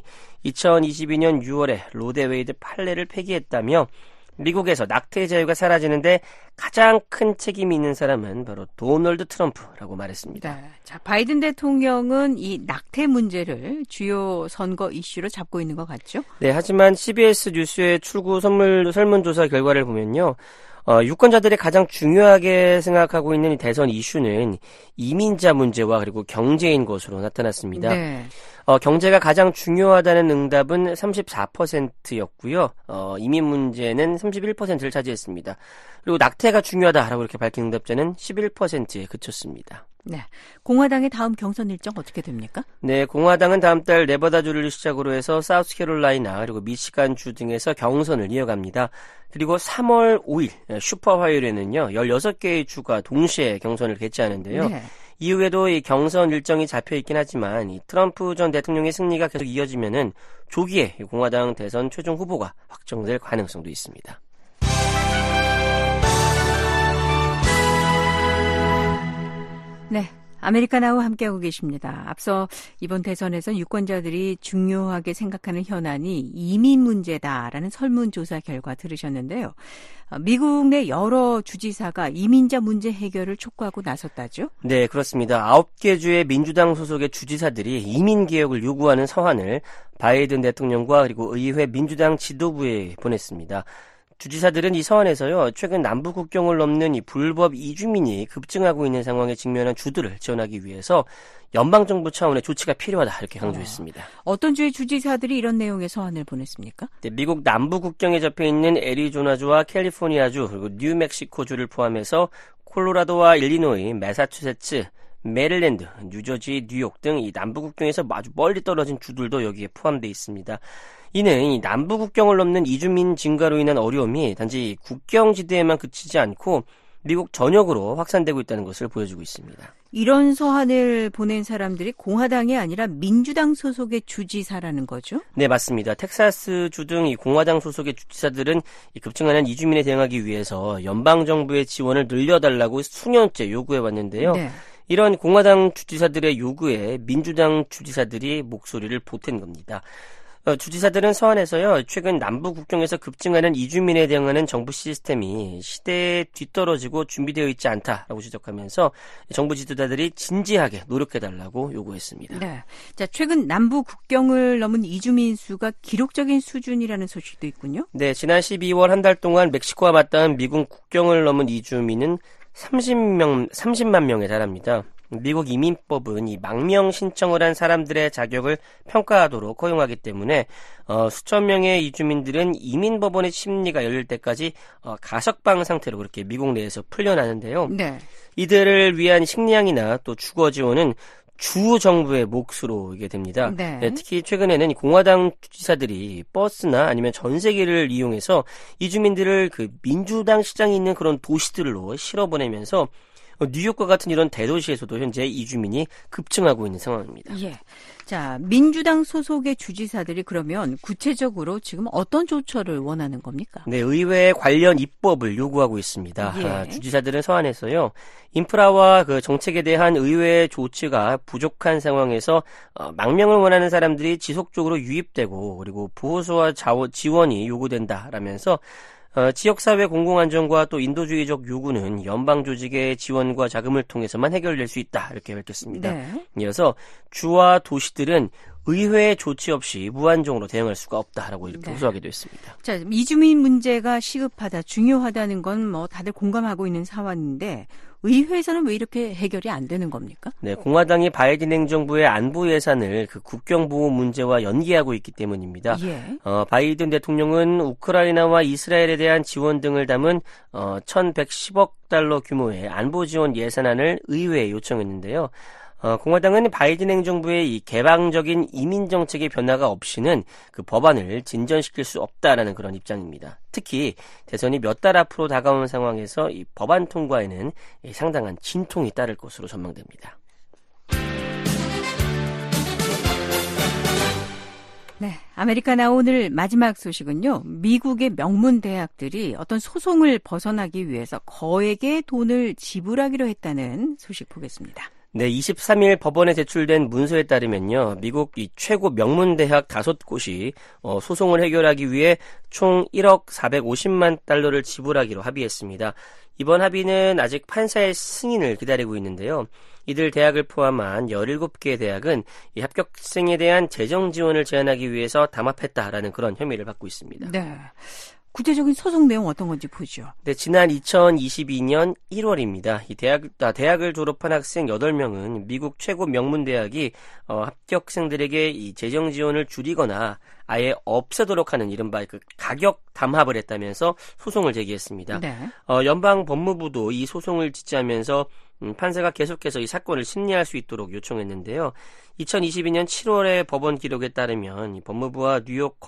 이천이십이 년 유월에 로데 웨이드 판례를 폐기했다며 미국에서 낙태 자유가 사라지는데 가장 큰 책임이 있는 사람은 바로 도널드 트럼프라고 말했습니다. 네. 자, 바이든 대통령은 이 낙태 문제를 주요 선거 이슈로 잡고 있는 것 같죠? 네, 하지만 씨비에스 뉴스의 출구 선물, 설문조사 결과를 보면요. 어, 유권자들이 가장 중요하게 생각하고 있는 이 대선 이슈는 이민자 문제와 그리고 경제인 것으로 나타났습니다. 네. 어, 경제가 가장 중요하다는 응답은 삼십사 퍼센트였고요. 어, 이민 문제는 삼십일 퍼센트를 차지했습니다. 그리고 낙태가 중요하다라고 이렇게 밝힌 응답자는 십일 퍼센트에 그쳤습니다. 네. 공화당의 다음 경선 일정 어떻게 됩니까? 네, 공화당은 다음 달 네바다주를 시작으로 해서 사우스캐롤라이나 그리고 미시간주 등에서 경선을 이어갑니다. 그리고 삼월 오일 슈퍼 화요일에는요, 열여섯 개의 주가 동시에 경선을 개최하는데요. 네. 이후에도 이 경선 일정이 잡혀 있긴 하지만 이 트럼프 전 대통령의 승리가 계속 이어지면은 조기에 공화당 대선 최종 후보가 확정될 가능성도 있습니다. 네. 아메리카나와 함께하고 계십니다. 앞서 이번 대선에서 유권자들이 중요하게 생각하는 현안이 이민 문제다라는 설문조사 결과 들으셨는데요. 미국 내 여러 주지사가 이민자 문제 해결을 촉구하고 나섰다죠? 네, 그렇습니다. 아홉 개 주의 민주당 소속의 주지사들이 이민 개혁을 요구하는 서한을 바이든 대통령과 그리고 의회 민주당 지도부에 보냈습니다. 주지사들은 이 서한에서요, 최근 남부 국경을 넘는 이 불법 이주민이 급증하고 있는 상황에 직면한 주들을 지원하기 위해서 연방정부 차원의 조치가 필요하다 이렇게 강조했습니다. 어, 어떤 주의 주지사들이 이런 내용의 서한을 보냈습니까? 네, 미국 남부 국경에 접해있는 애리조나주와 캘리포니아주 그리고 뉴멕시코주를 포함해서 콜로라도와 일리노이, 매사추세츠, 메릴랜드, 뉴저지, 뉴욕 등 이 남부 국경에서 아주 멀리 떨어진 주들도 여기에 포함되어 있습니다. 이는 이 남부 국경을 넘는 이주민 증가로 인한 어려움이 단지 국경지대에만 그치지 않고 미국 전역으로 확산되고 있다는 것을 보여주고 있습니다. 이런 서한을 보낸 사람들이 공화당이 아니라 민주당 소속의 주지사라는 거죠? 네, 맞습니다. 텍사스주 등 이 공화당 소속의 주지사들은 이 급증하는 이주민에 대응하기 위해서 연방정부의 지원을 늘려달라고 수년째 요구해왔는데요. 네. 이런 공화당 주지사들의 요구에 민주당 주지사들이 목소리를 보탠 겁니다. 주지사들은 서한에서요, 최근 남부 국경에서 급증하는 이주민에 대응하는 정부 시스템이 시대에 뒤떨어지고 준비되어 있지 않다라고 지적하면서 정부 지도자들이 진지하게 노력해달라고 요구했습니다. 네. 자, 최근 남부 국경을 넘은 이주민 수가 기록적인 수준이라는 소식도 있군요. 네, 지난 십이월 한 달 동안 멕시코와 맞닿은 미국 국경을 넘은 이주민은 삼십 명, 삼십만 명에 달합니다. 미국 이민법은 이 망명 신청을 한 사람들의 자격을 평가하도록 허용하기 때문에 어, 수천 명의 이주민들은 이민법원의 심리가 열릴 때까지 어, 가석방 상태로 그렇게 미국 내에서 풀려나는데요. 네. 이들을 위한 식량이나 또 주거 지원은 주 정부의 몫으로 이게 됩니다. 네. 네, 특히 최근에는 공화당 주지사들이 버스나 아니면 전세기를 이용해서 이주민들을 그 민주당 시장이 있는 그런 도시들로 실어보내면서 뉴욕과 같은 이런 대도시에서도 현재 이주민이 급증하고 있는 상황입니다. 예. 자, 민주당 소속의 주지사들이 그러면 구체적으로 지금 어떤 조처를 원하는 겁니까? 네, 의회 관련 입법을 요구하고 있습니다. 예. 아, 주지사들은 서한에서요, 인프라와 그 정책에 대한 의회 조치가 부족한 상황에서 어, 망명을 원하는 사람들이 지속적으로 유입되고 그리고 보호소와 자원, 지원이 요구된다라면서 어, 지역사회 공공안전과 또 인도주의적 요구는 연방조직의 지원과 자금을 통해서만 해결될 수 있다 이렇게 밝혔습니다. 네. 이어서 주와 도시들은 의회의 조치 없이 무한정으로 대응할 수가 없다라고 이렇게 네. 호소하기도 했습니다. 자, 이주민 문제가 시급하다, 중요하다는 건 뭐 다들 공감하고 있는 상황인데 의회에서는 왜 이렇게 해결이 안 되는 겁니까? 네, 공화당이 바이든 행정부의 안보 예산을 그 국경 보호 문제와 연계하고 있기 때문입니다. 예. 어, 바이든 대통령은 우크라이나와 이스라엘에 대한 지원 등을 담은 어, 천백십억 달러 규모의 안보 지원 예산안을 의회에 요청했는데요. 어, 공화당은 바이든 행정부의 이 개방적인 이민 정책의 변화가 없이는 그 법안을 진전시킬 수 없다라는 그런 입장입니다. 특히 대선이 몇 달 앞으로 다가오는 상황에서 이 법안 통과에는 상당한 진통이 따를 것으로 전망됩니다. 네, 아메리카나 오늘 마지막 소식은요. 미국의 명문 대학들이 어떤 소송을 벗어나기 위해서 거액의 돈을 지불하기로 했다는 소식 보겠습니다. 네, 이십삼 일 법원에 제출된 문서에 따르면요, 미국 이 최고 명문 대학 다섯 곳이 어, 소송을 해결하기 위해 총 일억 사백오십만 달러를 지불하기로 합의했습니다. 이번 합의는 아직 판사의 승인을 기다리고 있는데요. 이들 대학을 포함한 열일곱 개의 대학은 이 합격생에 대한 재정 지원을 제한하기 위해서 담합했다라는 그런 혐의를 받고 있습니다. 네. 구체적인 소송 내용 어떤 건지 보죠. 네, 지난 이천이십이 년 일월입니다. 이 대학, 아, 대학을 졸업한 학생 여덟 명은 미국 최고 명문 대학이 어, 합격생들에게 이 재정 지원을 줄이거나 아예 없애도록 하는 이른바 그 가격 담합을 했다면서 소송을 제기했습니다. 네. 어, 연방 법무부도 이 소송을 지지하면서 음, 판사가 계속해서 이 사건을 심리할 수 있도록 요청했는데요. 이천이십이 년 칠월의 법원 기록에 따르면 이 법무부와 뉴욕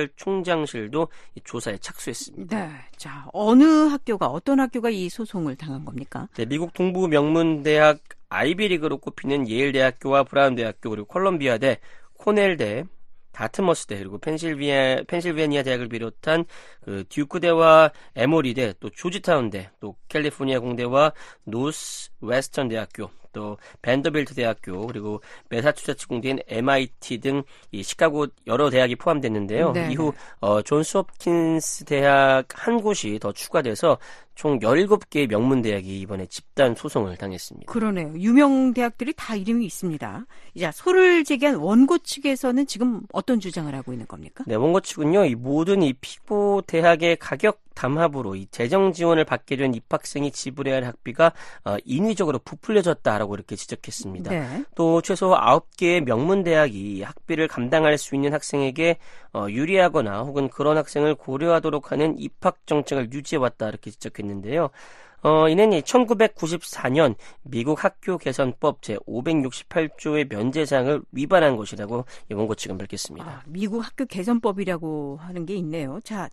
검찰총장실도 이 조사에 착수했습니다. 네. 자, 어느 학교가, 어떤 학교가 이 소송을 당한 겁니까? 네, 미국 동부 명문대학 아이비리그로 꼽히는 예일대학교와 브라운대학교, 그리고 콜럼비아대, 코넬대, 다트머스대, 그리고 펜실비아, 펜실베니아 대학을 비롯한 그 듀크대와 에모리대, 또 조지타운대, 또 캘리포니아 공대와 노스 웨스턴 대학교, 또 밴더빌트 대학교, 그리고 매사추세츠 공대인 엠아이티 등 이 시카고 여러 대학이 포함됐는데요. 네. 이후 어, 존스 홉킨스 대학 한 곳이 더 추가돼서 총 열일곱 개의 명문 대학이 이번에 집단 소송을 당했습니다. 그러네요. 유명 대학들이 다 이름이 있습니다. 자, 소를 제기한 원고 측에서는 지금 어떤 주장을 하고 있는 겁니까? 네, 원고 측은요, 이 모든 이 피고 대학의 가격 담합으로 이 재정 지원을 받게 된 입학생이 지불해야 할 학비가 어, 인위적으로 부풀려졌다라고 이렇게 지적했습니다. 네. 또 최소 아홉 개의 명문 대학이 학비를 감당할 수 있는 학생에게 어, 유리하거나 혹은 그런 학생을 고려하도록 하는 입학 정책을 유지해왔다 이렇게 지적했는데요. 어, 이는 천구백구십사 년 미국 학교 개선법 제오백육십팔 조의 면제사항을 위반한 것이라고 원고 측은 밝혔습니다. 아, 미국 학교 개선법이라고 하는 게 있네요. 자,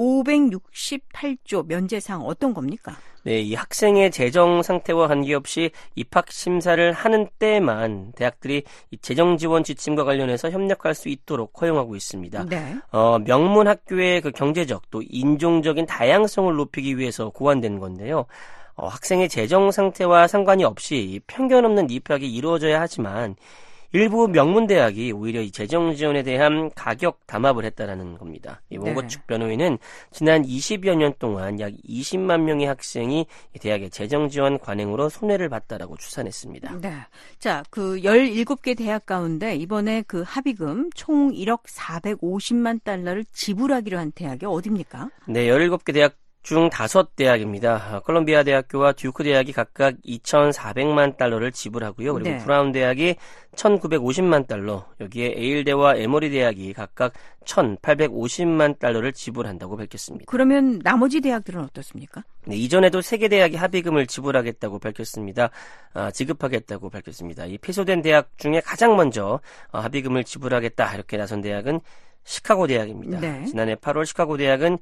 제오백육십팔 조 면제사항 어떤 겁니까? 네, 이 학생의 재정 상태와 관계없이 입학 심사를 하는 때만 대학들이 이 재정 지원 지침과 관련해서 협력할 수 있도록 허용하고 있습니다. 네. 어, 명문 학교의 그 경제적 또 인종적인 다양성을 높이기 위해서 고안된 건데요. 어, 학생의 재정 상태와 상관이 없이 편견 없는 입학이 이루어져야 하지만 일부 명문 대학이 오히려 이 재정 지원에 대한 가격 담합을 했다라는 겁니다. 이 원고 네. 측 변호인은 지난 이십여 년 동안 약 이십만 명의 학생이 대학의 재정 지원 관행으로 손해를 봤다라고 추산했습니다. 네. 자, 그 열일곱 개 대학 가운데 이번에 그 합의금 총 일억 사백오십만 달러를 지불하기로 한 대학이 어디입니까? 네, 열일곱 개 대학 중 다섯 대학입니다. 콜롬비아 대학교와 듀크 대학이 각각 이천사백만 달러를 지불하고요. 그리고 네. 브라운 대학이 천구백오십만 달러, 여기에 에일대와 에모리 대학이 각각 천팔백오십만 달러를 지불한다고 밝혔습니다. 그러면 나머지 대학들은 어떻습니까? 네, 이전에도 세 개 대학이 합의금을 지불하겠다고 밝혔습니다. 아, 지급하겠다고 밝혔습니다. 이 폐소된 대학 중에 가장 먼저 어, 합의금을 지불하겠다 이렇게 나선 대학은 시카고 대학입니다. 네. 지난해 팔월 시카고 대학은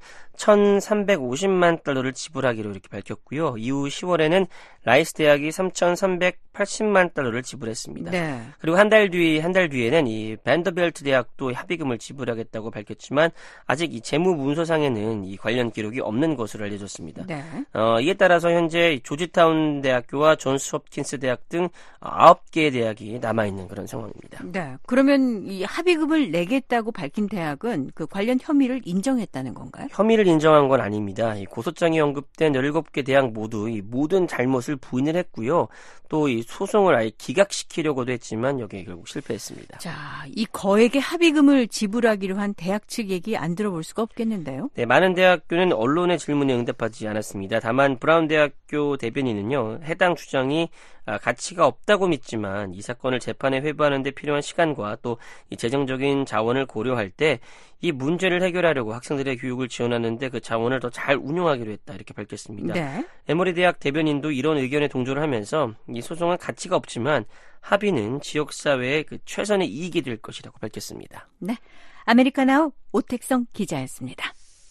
천삼백오십만 달러를 지불하기로 이렇게 밝혔고요. 이후 시월에는 라이스 대학이 삼천삼백팔십만 달러를 지불했습니다. 네. 그리고 한 달 뒤, 한 달 뒤에는 이 밴더벨트 대학도 합의금을 지불하겠다고 밝혔지만 아직 이 재무 문서상에는 이 관련 기록이 없는 것으로 알려졌습니다. 네. 어, 이에 따라서 현재 조지타운 대학교와 존스 홉킨스 대학 등 아홉 개의 대학이 남아있는 그런 상황입니다. 네. 그러면 이 합의금을 내겠다고 밝힌 대학은 그 관련 혐의를 인정했다는 건가요? 혐의를 인정한 건 아닙니다. 이 고소장에 언급된 열일곱 개 대학 모두 이 모든 잘못을 부인을 했고요. 또 이 소송을 아예 기각시키려고도 했지만 여기에 결국 실패했습니다. 자, 이 거액의 합의금을 지불하기로 한 대학 측 얘기 안 들어볼 수가 없겠는데요? 네, 많은 대학교는 언론의 질문에 응답하지 않았습니다. 다만 브라운 대학교 대변인은요, 해당 주장이 가치가 없다고 믿지만 이 사건을 재판에 회부하는 데 필요한 시간과 또 이 재정적인 자원을 고려할 때 이 문제를 해결하려고 학생들의 교육을 지원하는데 그 자원을 더 잘 운용하기로 했다 이렇게 밝혔습니다. 네. 에머리 대학 대변인도 이런 의견에 동조를 하면서 이 소송은 가치가 없지만 합의는 지역사회의 그 최선의 이익이 될 것이라고 밝혔습니다. 네, 아메리카나우 오택성 기자였습니다.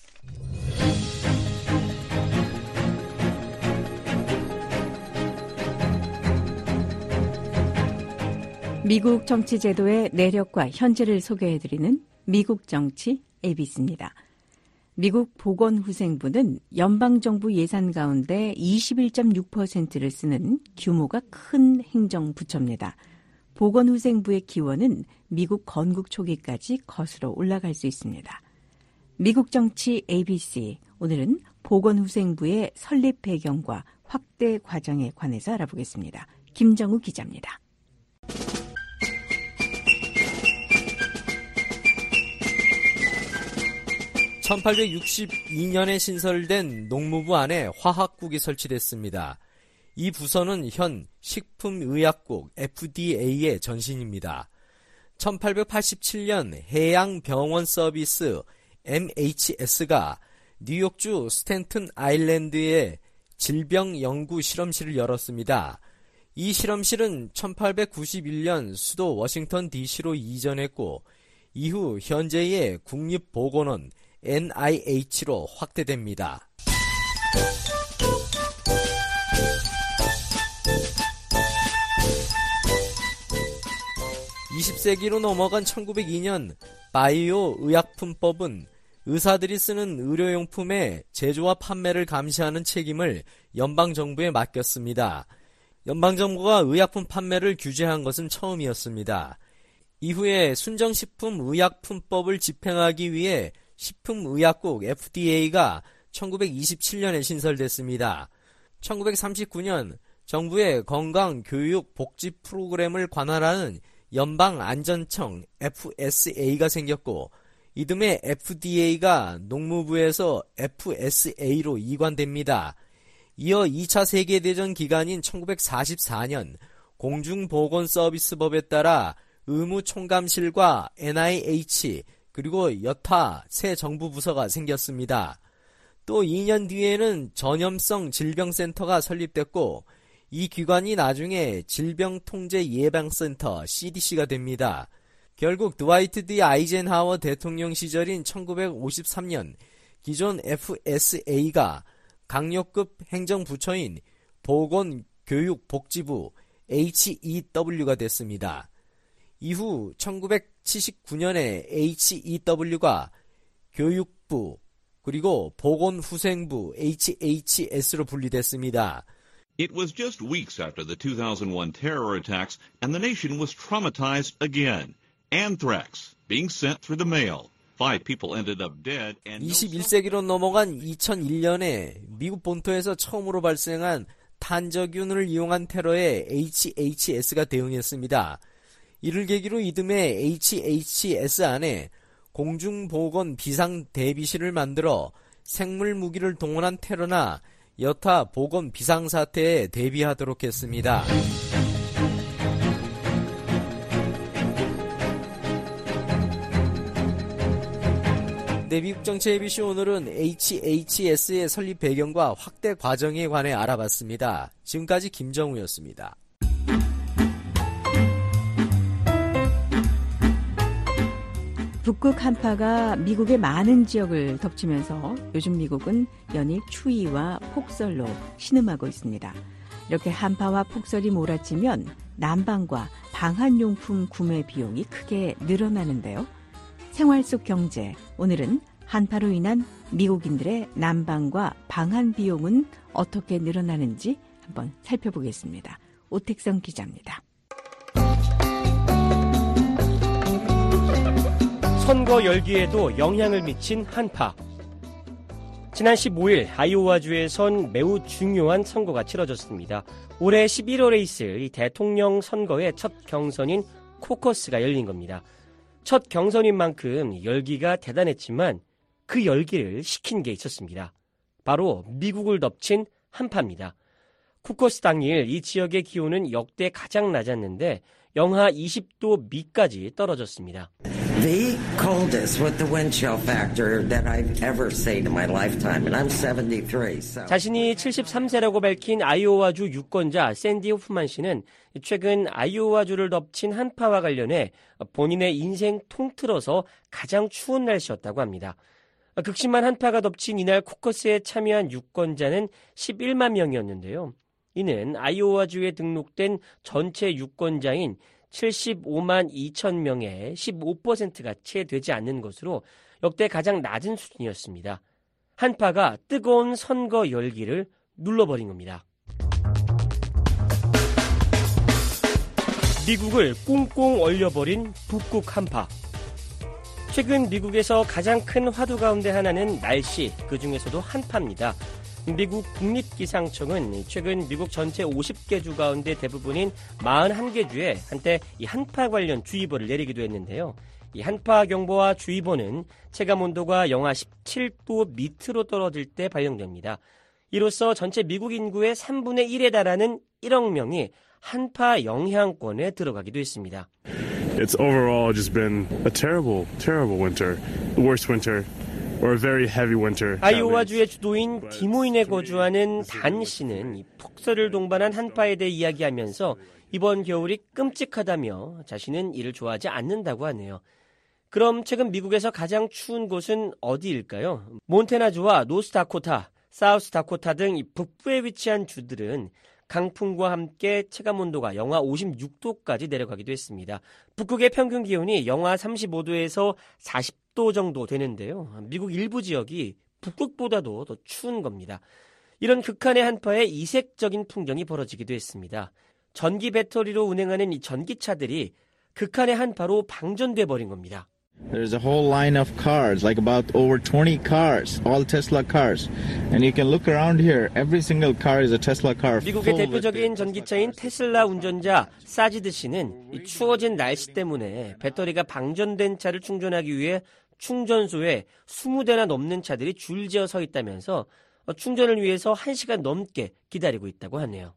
미국 정치 제도의 내력과 현재를 소개해드리는 미국 정치 에이비씨입니다. 미국 보건후생부는 연방정부 예산 가운데 이십일 점 육 퍼센트를 쓰는 규모가 큰 행정부처입니다. 보건후생부의 기원은 미국 건국 초기까지 거슬러 올라갈 수 있습니다. 미국 정치 에이비씨, 오늘은 보건후생부의 설립 배경과 확대 과정에 관해서 알아보겠습니다. 김정우 기자입니다. 천팔백육십이 년에 신설된 농무부 안에 화학국이 설치됐습니다. 이 부서는 현 식품의약국 에프디에이의 전신입니다. 천팔백팔십칠 년 해양병원서비스 엠에이치에스가 뉴욕주 스탠튼 아일랜드에 질병연구실험실을 열었습니다. 이 실험실은 천팔백구십일 년 수도 워싱턴 디씨로 이전했고 이후 현재의 국립보건원 엔아이에이치로 확대됩니다. 이십 세기로 넘어간 천구백이 년 바이오 의약품법은 의사들이 쓰는 의료용품의 제조와 판매를 감시하는 책임을 연방정부에 맡겼습니다. 연방정부가 의약품 판매를 규제한 것은 처음이었습니다. 이후에 순정식품의약품법을 집행하기 위해 식품의약국 에프디에이가 천구백이십칠 년에 신설됐습니다. 천구백삼십구 년 정부의 건강교육복지 프로그램을 관할하는 연방안전청 에프에스에이가 생겼고 이듬해 에프디에이가 농무부에서 에프에스에이로 이관됩니다. 이어 이 차 세계대전 기간인 천구백사십사 년 공중보건서비스법에 따라 의무총감실과 엔아이에이치 그리고 여타 새 정부 부서가 생겼습니다. 또 이 년 뒤에는 전염성 질병센터가 설립됐고 이 기관이 나중에 질병통제예방센터 씨디씨가 됩니다. 결국 드와이트 디 아이젠하워 대통령 시절인 천구백오십삼 년 기존 에프에스에이가 강력급 행정부처인 보건교육복지부 에이치이더블유가 됐습니다. 이후 천구백칠십구 년에 에이치이더블유가 교육부 그리고 보건후생부 에이치에이치에스로 분리됐습니다. It was just weeks after the two thousand one terror attacks and the nation was traumatized again. Anthrax being sent through the mail. Five people ended up dead and 이십일 세기로 넘어간 이천일 년에 미국 본토에서 처음으로 발생한 탄저균을 이용한 테러에 에이치에이치에스가 대응했습니다. 이를 계기로 이듬해 에이치에이치에스 안에 공중보건 비상대비실을 만들어 생물 무기를 동원한 테러나 여타 보건 비상사태에 대비하도록 했습니다. 네, 미국 정치 에이비씨 오늘은 에이치에이치에스의 설립 배경과 확대 과정에 관해 알아봤습니다. 지금까지 김정우였습니다. 북극 한파가 미국의 많은 지역을 덮치면서 요즘 미국은 연일 추위와 폭설로 신음하고 있습니다. 이렇게 한파와 폭설이 몰아치면 난방과 방한용품 구매 비용이 크게 늘어나는데요. 생활 속 경제, 오늘은 한파로 인한 미국인들의 난방과 방한 비용은 어떻게 늘어나는지 한번 살펴보겠습니다. 오택성 기자입니다. 선거 열기에도 영향을 미친 한파. 지난 십오일 아이오와주에선 매우 중요한 선거가 치러졌습니다. 올해 십일월에 있을 이 대통령 선거의 첫 경선인 코커스가 열린 겁니다. 첫 경선인 만큼 열기가 대단했지만 그 열기를 식힌 게 있었습니다. 바로 미국을 덮친 한파입니다. 코커스 당일 이 지역의 기온은 역대 가장 낮았는데 영하 이십 도 미까지 떨어졌습니다. The coldest with the wind chill factor that I've ever seen in my lifetime, and I'm seventy-three. So. 자신이 칠십삼 세라고 밝힌 아이오와주 유권자 샌디 호프만 씨는 최근 아이오와주를 덮친 한파와 관련해 본인의 인생 통틀어서 가장 추운 날씨였다고 합니다. 극심한 한파가 덮친 이날 코커스에 참여한 유권자는 십일만 명이었는데요. 이는 아이오와주에 등록된 전체 유권자인 칠십오만 이천 명의 십오 퍼센트가 채 되지 않는 것으로 역대 가장 낮은 수준이었습니다. 한파가 뜨거운 선거 열기를 눌러버린 겁니다. 미국을 꽁꽁 얼려버린 북극 한파. 최근 미국에서 가장 큰 화두 가운데 하나는 날씨, 그 중에서도 한파입니다. 미국 국립기상청은 최근 미국 전체 오십 개 주 가운데 대부분인 사십일 개 주에 한때 이 한파 관련 주의보를 내리기도 했는데요. 이 한파 경보와 주의보는 체감온도가 영하 십칠 도 밑으로 떨어질 때 발령됩니다. 이로써 전체 미국 인구의 삼분의 일에 달하는 일억 명이 한파 영향권에 들어가기도 했습니다. It's overall just been a terrible, terrible winter. The worst winter. Or a very heavy winter. 아이오와주의 주도인 디모인에 거주하는 단 씨는 이 폭설을 동반한 한파에 대해 이야기하면서 이번 겨울이 끔찍하다며 자신은 이를 좋아하지 않는다고 하네요. 그럼 최근 미국에서 가장 추운 곳은 어디일까요? 몬태나주와 노스다코타, 사우스다코타 등 이 북부에 위치한 주들은 강풍과 함께 체감온도가 영하 오십육 도까지 내려가기도 했습니다. 북극의 평균 기온이 영하 삼십오 도에서 사십 도 정도 되는데요. 미국 일부 지역이 북극보다도 더 추운 겁니다. 이런 극한의 한파에 이색적인 풍경이 벌어지기도 했습니다. 전기 배터리로 운행하는 이 전기차들이 극한의 한파로 방전돼 버린 겁니다. There's a whole line of cars, like about over twenty cars, all Tesla cars. And you can look around here. Every single car is a Tesla car. 미국의 대표적인 전기차인 테슬라 운전자 사지드 씨는 이 추워진 날씨 때문에 배터리가 방전된 차를 충전하기 위해 충전소에 이십 대나 넘는 차들이 줄지어 서 있다면서 충전을 위해서 한 시간 넘게 기다리고 있다고 하네요.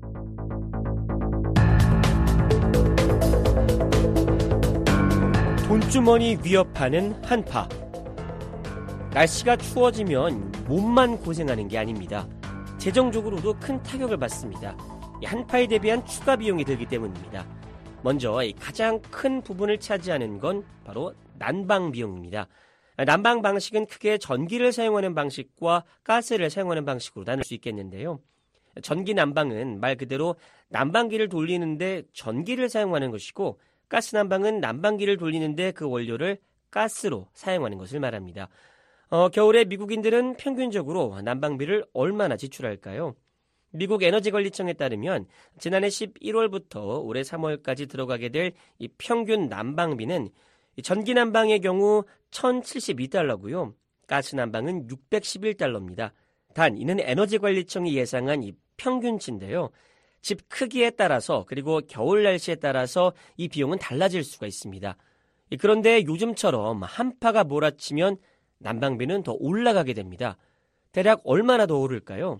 돈주머니 위협하는 한파. 날씨가 추워지면 몸만 고생하는 게 아닙니다. 재정적으로도 큰 타격을 받습니다. 한파에 대비한 추가 비용이 들기 때문입니다. 먼저 가장 큰 부분을 차지하는 건 바로 난방 비용입니다. 난방 방식은 크게 전기를 사용하는 방식과 가스를 사용하는 방식으로 나눌 수 있겠는데요. 전기 난방은 말 그대로 난방기를 돌리는데 전기를 사용하는 것이고, 가스 난방은 난방기를 돌리는데 그 원료를 가스로 사용하는 것을 말합니다. 어, 겨울에 미국인들은 평균적으로 난방비를 얼마나 지출할까요? 미국 에너지관리청에 따르면 지난해 십일월부터 올해 삼월까지 들어가게 될 이 평균 난방비는 전기 난방의 경우 천칠십이 달러고요. 가스 난방은 육백십일 달러입니다. 단 이는 에너지관리청이 예상한 이 평균치인데요. 집 크기에 따라서 그리고 겨울 날씨에 따라서 이 비용은 달라질 수가 있습니다. 그런데 요즘처럼 한파가 몰아치면 난방비는 더 올라가게 됩니다. 대략 얼마나 더 오를까요?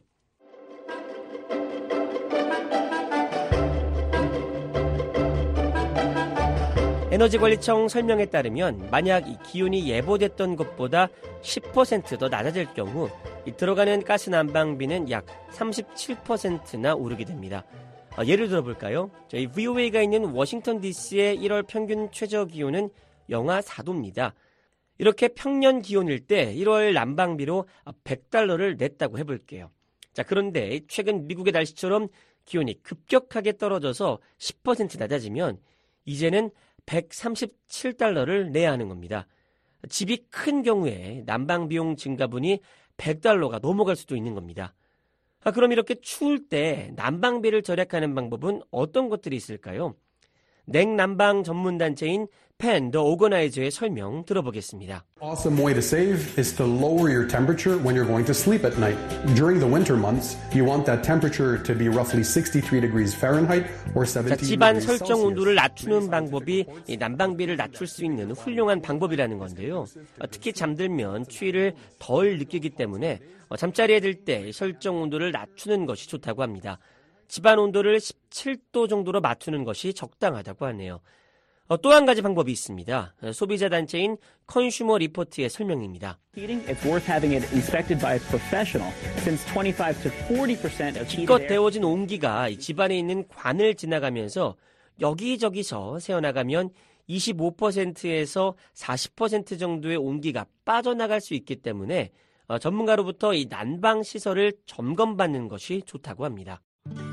에너지관리청 설명에 따르면 만약 이 기온이 예보됐던 것보다 십 퍼센트 더 낮아질 경우 이 들어가는 가스 난방비는 약 삼십칠 퍼센트나 오르게 됩니다. 어, 예를 들어볼까요? 저희 브이오에이가 있는 워싱턴 디씨의 일월 평균 최저 기온은 영하 사 도입니다. 이렇게 평년 기온일 때 일월 난방비로 백 달러를 냈다고 해볼게요. 자, 그런데 최근 미국의 날씨처럼 기온이 급격하게 떨어져서 십 퍼센트 낮아지면 이제는 백삼십칠 달러를 내야 하는 겁니다. 집이 큰 경우에 난방비용 증가분이 백 달러가 넘어갈 수도 있는 겁니다. 아, 그럼 이렇게 추울 때 난방비를 절약하는 방법은 어떤 것들이 있을까요? 냉난방 전문 단체인 펜 더 오거나이저의 설명 들어보겠습니다. Awesome way to save is to lower your temperature when you're going to sleep at night. During the winter months, you want that temperature to be roughly sixty-three degrees Fahrenheit or seventeen 자, 집안 degrees 설정 Celsius. 온도를 낮추는 방법이 이 난방비를 낮출 수 있는 훌륭한 방법이라는 건데요. 특히 잠들면 추위를 덜 느끼기 때문에 잠자리에 들 때 설정 온도를 낮추는 것이 좋다고 합니다. 집안 온도를 십칠 도 정도로 맞추는 것이 적당하다고 하네요. 또 한 가지 방법이 있습니다. 소비자 단체인 컨슈머 리포트의 설명입니다. It's worth having it inspected by a professional since twenty-five to forty percent of heated 기껏 air 데워진 온기가 집안에 있는 관을 지나가면서 여기저기서 새어나가면 이십오 퍼센트에서 사십 퍼센트 정도의 온기가 빠져나갈 수 있기 때문에 전문가로부터 이 난방 시설을 점검받는 것이 좋다고 합니다.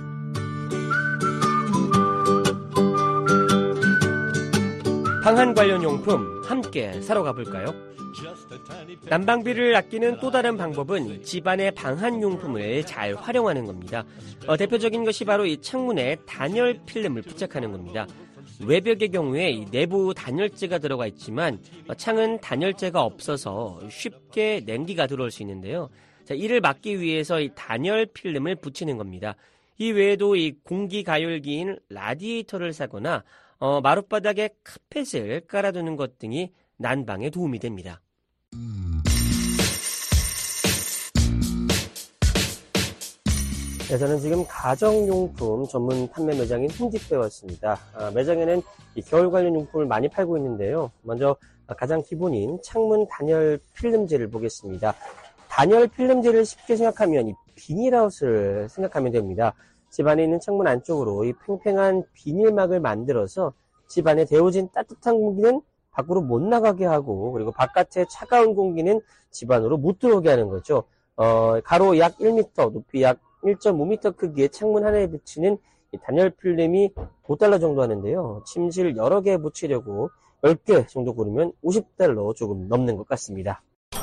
방한 관련 용품 함께 사러 가볼까요? 난방비를 아끼는 또 다른 방법은 집안의 방한 용품을 잘 활용하는 겁니다. 어, 대표적인 것이 바로 이 창문에 단열 필름을 부착하는 겁니다. 외벽의 경우에 이 내부 단열재가 들어가 있지만 어, 창은 단열재가 없어서 쉽게 냉기가 들어올 수 있는데요. 자, 이를 막기 위해서 이 단열 필름을 붙이는 겁니다. 이 외에도 이 공기 가열기인 라디에이터를 사거나 어, 마룻바닥에 카펫을 깔아두는 것 등이 난방에 도움이 됩니다. 네, 저는 지금 가정용품 전문 판매 매장인 홈집에 왔습니다. 아, 매장에는 이 겨울 관련 용품을 많이 팔고 있는데요. 먼저 가장 기본인 창문 단열 필름재를 보겠습니다. 단열 필름재를 쉽게 생각하면 이 비닐하우스를 생각하면 됩니다. 집안에 있는 창문 안쪽으로 이 팽팽한 비닐막을 만들어서 집안에 데워진 따뜻한 공기는 밖으로 못 나가게 하고, 그리고 바깥의 차가운 공기는 집안으로 못 들어오게 하는 거죠. 어, 가로 약 일 미터, 높이 약 일 점 오 미터 크기의 창문 하나에 붙이는 이 단열 필름이 오 달러 정도 하는데요. 침실 여러 개 붙이려고 열 개 정도 고르면 오십 달러 조금 넘는 것 같습니다.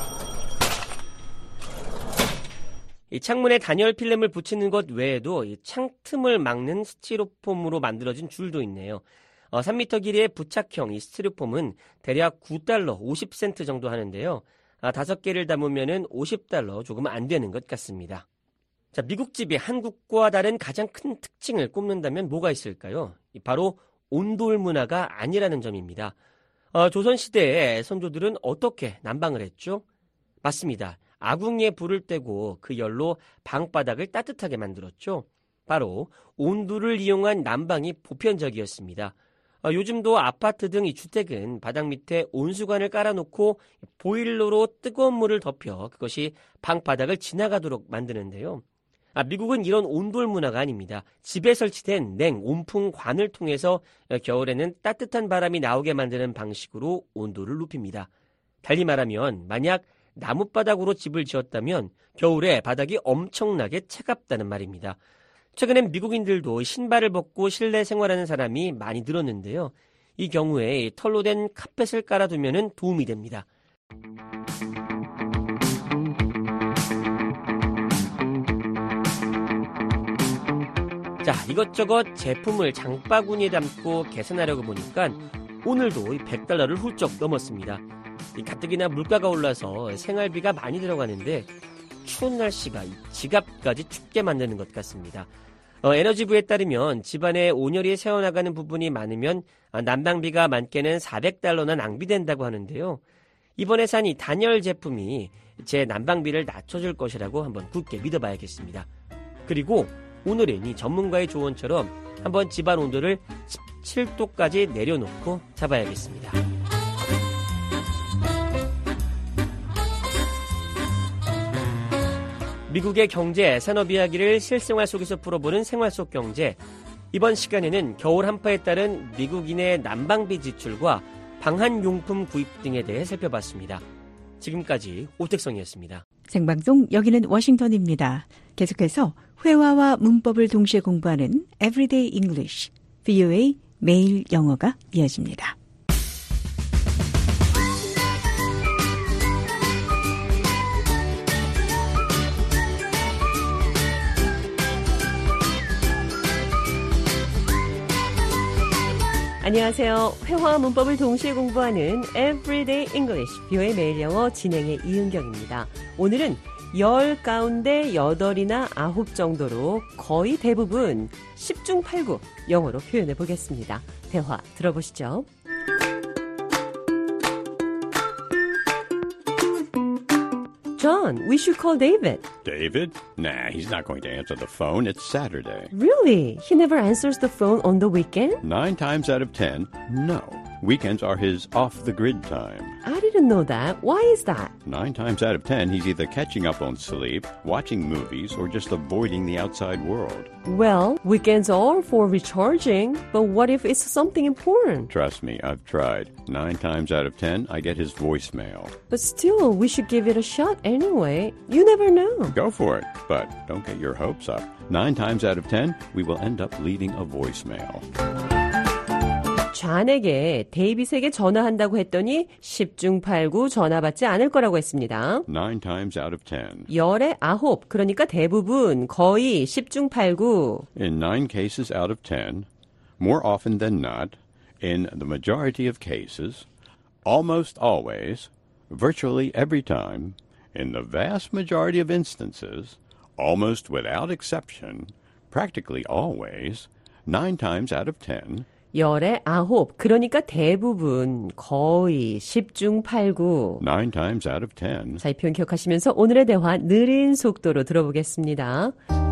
이 창문에 단열 필름을 붙이는 것 외에도 이 창틈을 막는 스티로폼으로 만들어진 줄도 있네요. 어, 삼 미터 길이의 부착형 이 스티로폼은 대략 구 달러 오십 센트 정도 하는데요. 아, 다섯 개를 담으면 오십 달러 조금 안 되는 것 같습니다. 자, 미국 집이 한국과 다른 가장 큰 특징을 꼽는다면 뭐가 있을까요? 바로 온돌 문화가 아니라는 점입니다. 어, 조선시대에 선조들은 어떻게 난방을 했죠? 맞습니다. 아궁이에 불을 떼고 그 열로 방바닥을 따뜻하게 만들었죠. 바로 온돌을 이용한 난방이 보편적이었습니다. 어, 요즘도 아파트 등 이 주택은 바닥 밑에 온수관을 깔아놓고 보일러로 뜨거운 물을 덮여 그것이 방바닥을 지나가도록 만드는데요. 아, 미국은 이런 온돌 문화가 아닙니다. 집에 설치된 냉, 온풍관을 통해서 겨울에는 따뜻한 바람이 나오게 만드는 방식으로 온도를 높입니다. 달리 말하면 만약 나뭇바닥으로 집을 지었다면 겨울에 바닥이 엄청나게 차갑다는 말입니다. 최근엔 미국인들도 신발을 벗고 실내 생활하는 사람이 많이 늘었는데요. 이 경우에 털로 된 카펫을 깔아두면 도움이 됩니다. 자, 이것저것 제품을 장바구니에 담고 계산하려고 보니까 오늘도 백 달러를 훌쩍 넘었습니다. 이 가뜩이나 물가가 올라서 생활비가 많이 들어가는데 추운 날씨가 지갑까지 춥게 만드는 것 같습니다. 어, 에너지부에 따르면 집안에 온열이 새어나가는 부분이 많으면 난방비가 많게는 사백 달러나 낭비된다고 하는데요. 이번에 산 이 단열 제품이 제 난방비를 낮춰줄 것이라고 한번 굳게 믿어봐야겠습니다. 그리고 오늘은 이 전문가의 조언처럼 한번 집안 온도를 십칠 도까지 내려놓고 잡아야겠습니다. 미국의 경제, 산업 이야기를 실생활 속에서 풀어보는 생활 속 경제. 이번 시간에는 겨울 한파에 따른 미국인의 난방비 지출과 방한용품 구입 등에 대해 살펴봤습니다. 지금까지 오택성이었습니다. 생방송 여기는 워싱턴입니다. 계속해서 회화와 문법을 동시에 공부하는 Everyday English, 브이오에이 매일 영어가 이어집니다. 안녕하세요. 회화와 문법을 동시에 공부하는 Everyday English, 비오의 매일 영어 진행의 이은경입니다. 오늘은 열 가운데 여덟이나 아홉 정도로 거의 대부분 십 중 팔 구 영어로 표현해 보겠습니다. 대화 들어보시죠. John, we should call David. David? Nah, he's not going to answer the phone. It's Saturday. Really? He never answers the phone on the weekend? Nine times out of ten, no. Weekends are his off-the-grid time. I didn't know that. Why is that? Nine times out of ten, he's either catching up on sleep, watching movies, or just avoiding the outside world. Well, weekends are for recharging, but what if it's something important? Trust me, I've tried. Nine times out of ten, I get his voicemail. But still, we should give it a shot anyway. You never know. Go for it, but don't get your hopes up. Nine times out of ten, we will end up leaving a voicemail. 존에게 데이빗에게 전화한다고 했더니 십 중 팔 구 전화 받지 않을 거라고 했습니다. Nine times out of ten. 열에 아홉, 그러니까 대부분 거의 십 중 팔 구. In nine cases out of ten, more often than not, in the majority of cases, almost always, virtually every time, in the vast majority of instances, almost without exception, practically always, nine times out of ten, 열에 아홉, 그러니까 대부분 거의 십 중 팔 구. Nine times out of ten. 자, 이 표현 기억하시면서 오늘의 대화 느린 속도로 들어보겠습니다.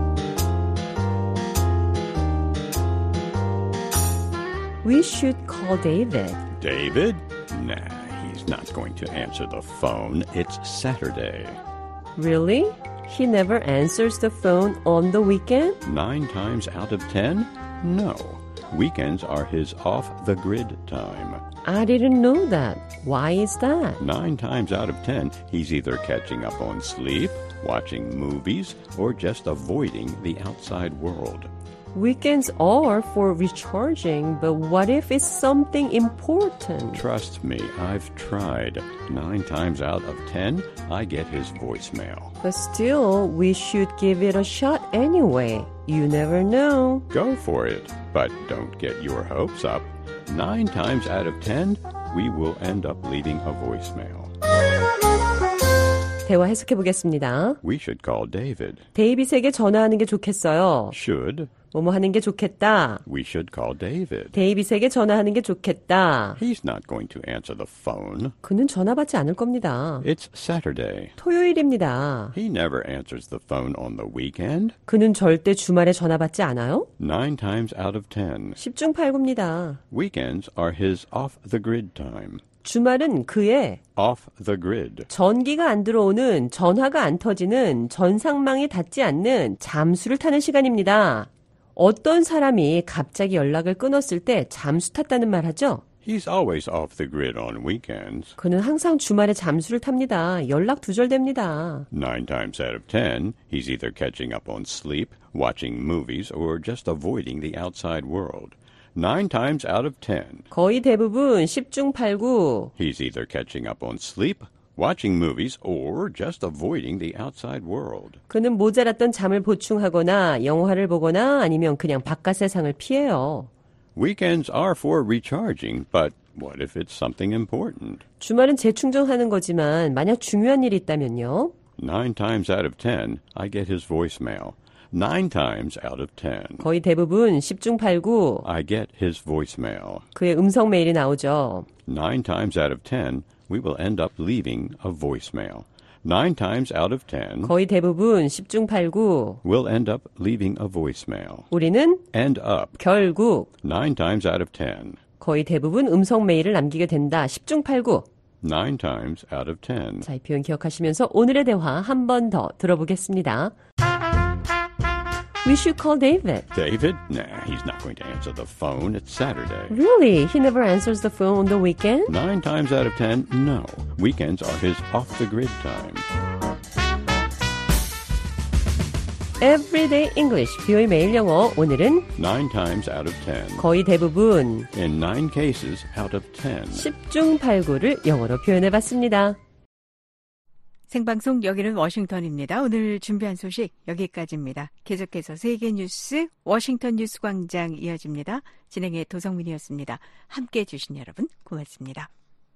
We should call David. David? Nah, he's not going to answer the phone. It's Saturday. Really? He never answers the phone on the weekend? Nine times out of ten? No. Weekends are his off-the-grid time. I didn't know that. Why is that? Nine times out of ten, he's either catching up on sleep, watching movies, or just avoiding the outside world. Weekends are for recharging, but what if it's something important? Trust me, I've tried. Nine times out of ten, I get his voicemail. But still, we should give it a shot anyway. You never know. Go for it, but don't get your hopes up. Nine times out of ten, we will end up leaving a voicemail. 대화 해석해 보겠습니다. We should call David. 데이빗에게 전화하는 게 좋겠어요. Should. 뭐뭐 하는 게 좋겠다. We should call David. 데이빗에게 전화하는 게 좋겠다. He's not going to answer the phone. 그는 전화 받지 않을 겁니다. It's Saturday. 토요일입니다. He never answers the phone on the weekend. 그는 절대 주말에 전화 받지 않아요. Nine times out of ten. 십 중 팔 구입니다. Weekends are his off-the-grid time. 주말은 그의 off the grid. 전기가 안 들어오는, 전화가 안 터지는, 전상망이 닿지 않는 잠수를 타는 시간입니다. 어떤 사람이 갑자기 연락을 끊었을 때 잠수 탔다는 말 하죠? He's always off the grid on weekends. 그는 항상 주말에 잠수를 탑니다. 연락 두절됩니다. Nine times out of ten, he's either catching up on sleep, watching movies, or just avoiding the outside world. Nine times out of ten. 거의 대부분 십 중 팔 구. He's either catching up on sleep, watching movies, or just avoiding the outside world. 그는 모자랐던 잠을 보충하거나 영화를 보거나 아니면 그냥 바깥 세상을 피해요. Weekends are for recharging, but what if it's something important? 주말은 재충전하는 거지만 만약 중요한 일이 있다면요? Nine times out of ten, I get his voicemail. Nine times out of ten. 거의 대부분 십 중 팔 구. I get his voicemail. 그의 음성 메일이 나오죠. Nine times out of ten, we will end up leaving a voicemail. Nine times out of ten. 거의 대부분 십 중 팔 구. We'll end up leaving a voicemail. 우리는 end up. 결국 Nine times out of ten. 거의 대부분 음성 메일을 남기게 된다. 십 중 팔 구. Nine times out of ten. 자, 이 표현 기억하시면서 오늘의 대화 한 번 더 들어보겠습니다. We should call David. David? Nah, he's not going to answer the phone. It's Saturday. Really? He never answers the phone on the weekend? Nine times out of ten, no. Weekends are his off-the-grid time. Everyday English, 비오의 매일 영어. 오늘은 Nine times out of ten. 거의 대부분 In nine cases out of ten. 십 중 팔 구를 영어로 표현해봤습니다. 생방송 여기는 워싱턴입니다. 오늘 준비한 소식 여기까지입니다. 계속해서 세계 뉴스 워싱턴 뉴스 광장 이어집니다. 진행의 도성민이었습니다. 함께해 주신 여러분 고맙습니다.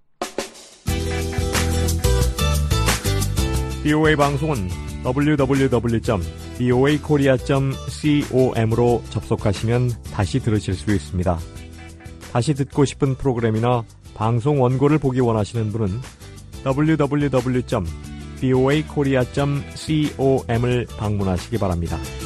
비오에이 방송은 더블유 더블유 더블유 점 비오에이 코리아 점 com으로 접속하시면 다시 들으실 수 있습니다. 다시 듣고 싶은 프로그램이나 방송 원고를 보기 원하시는 분은 더블유 더블유 더블유 점 비오에이 코리아 점 com을 방문하시기 바랍니다.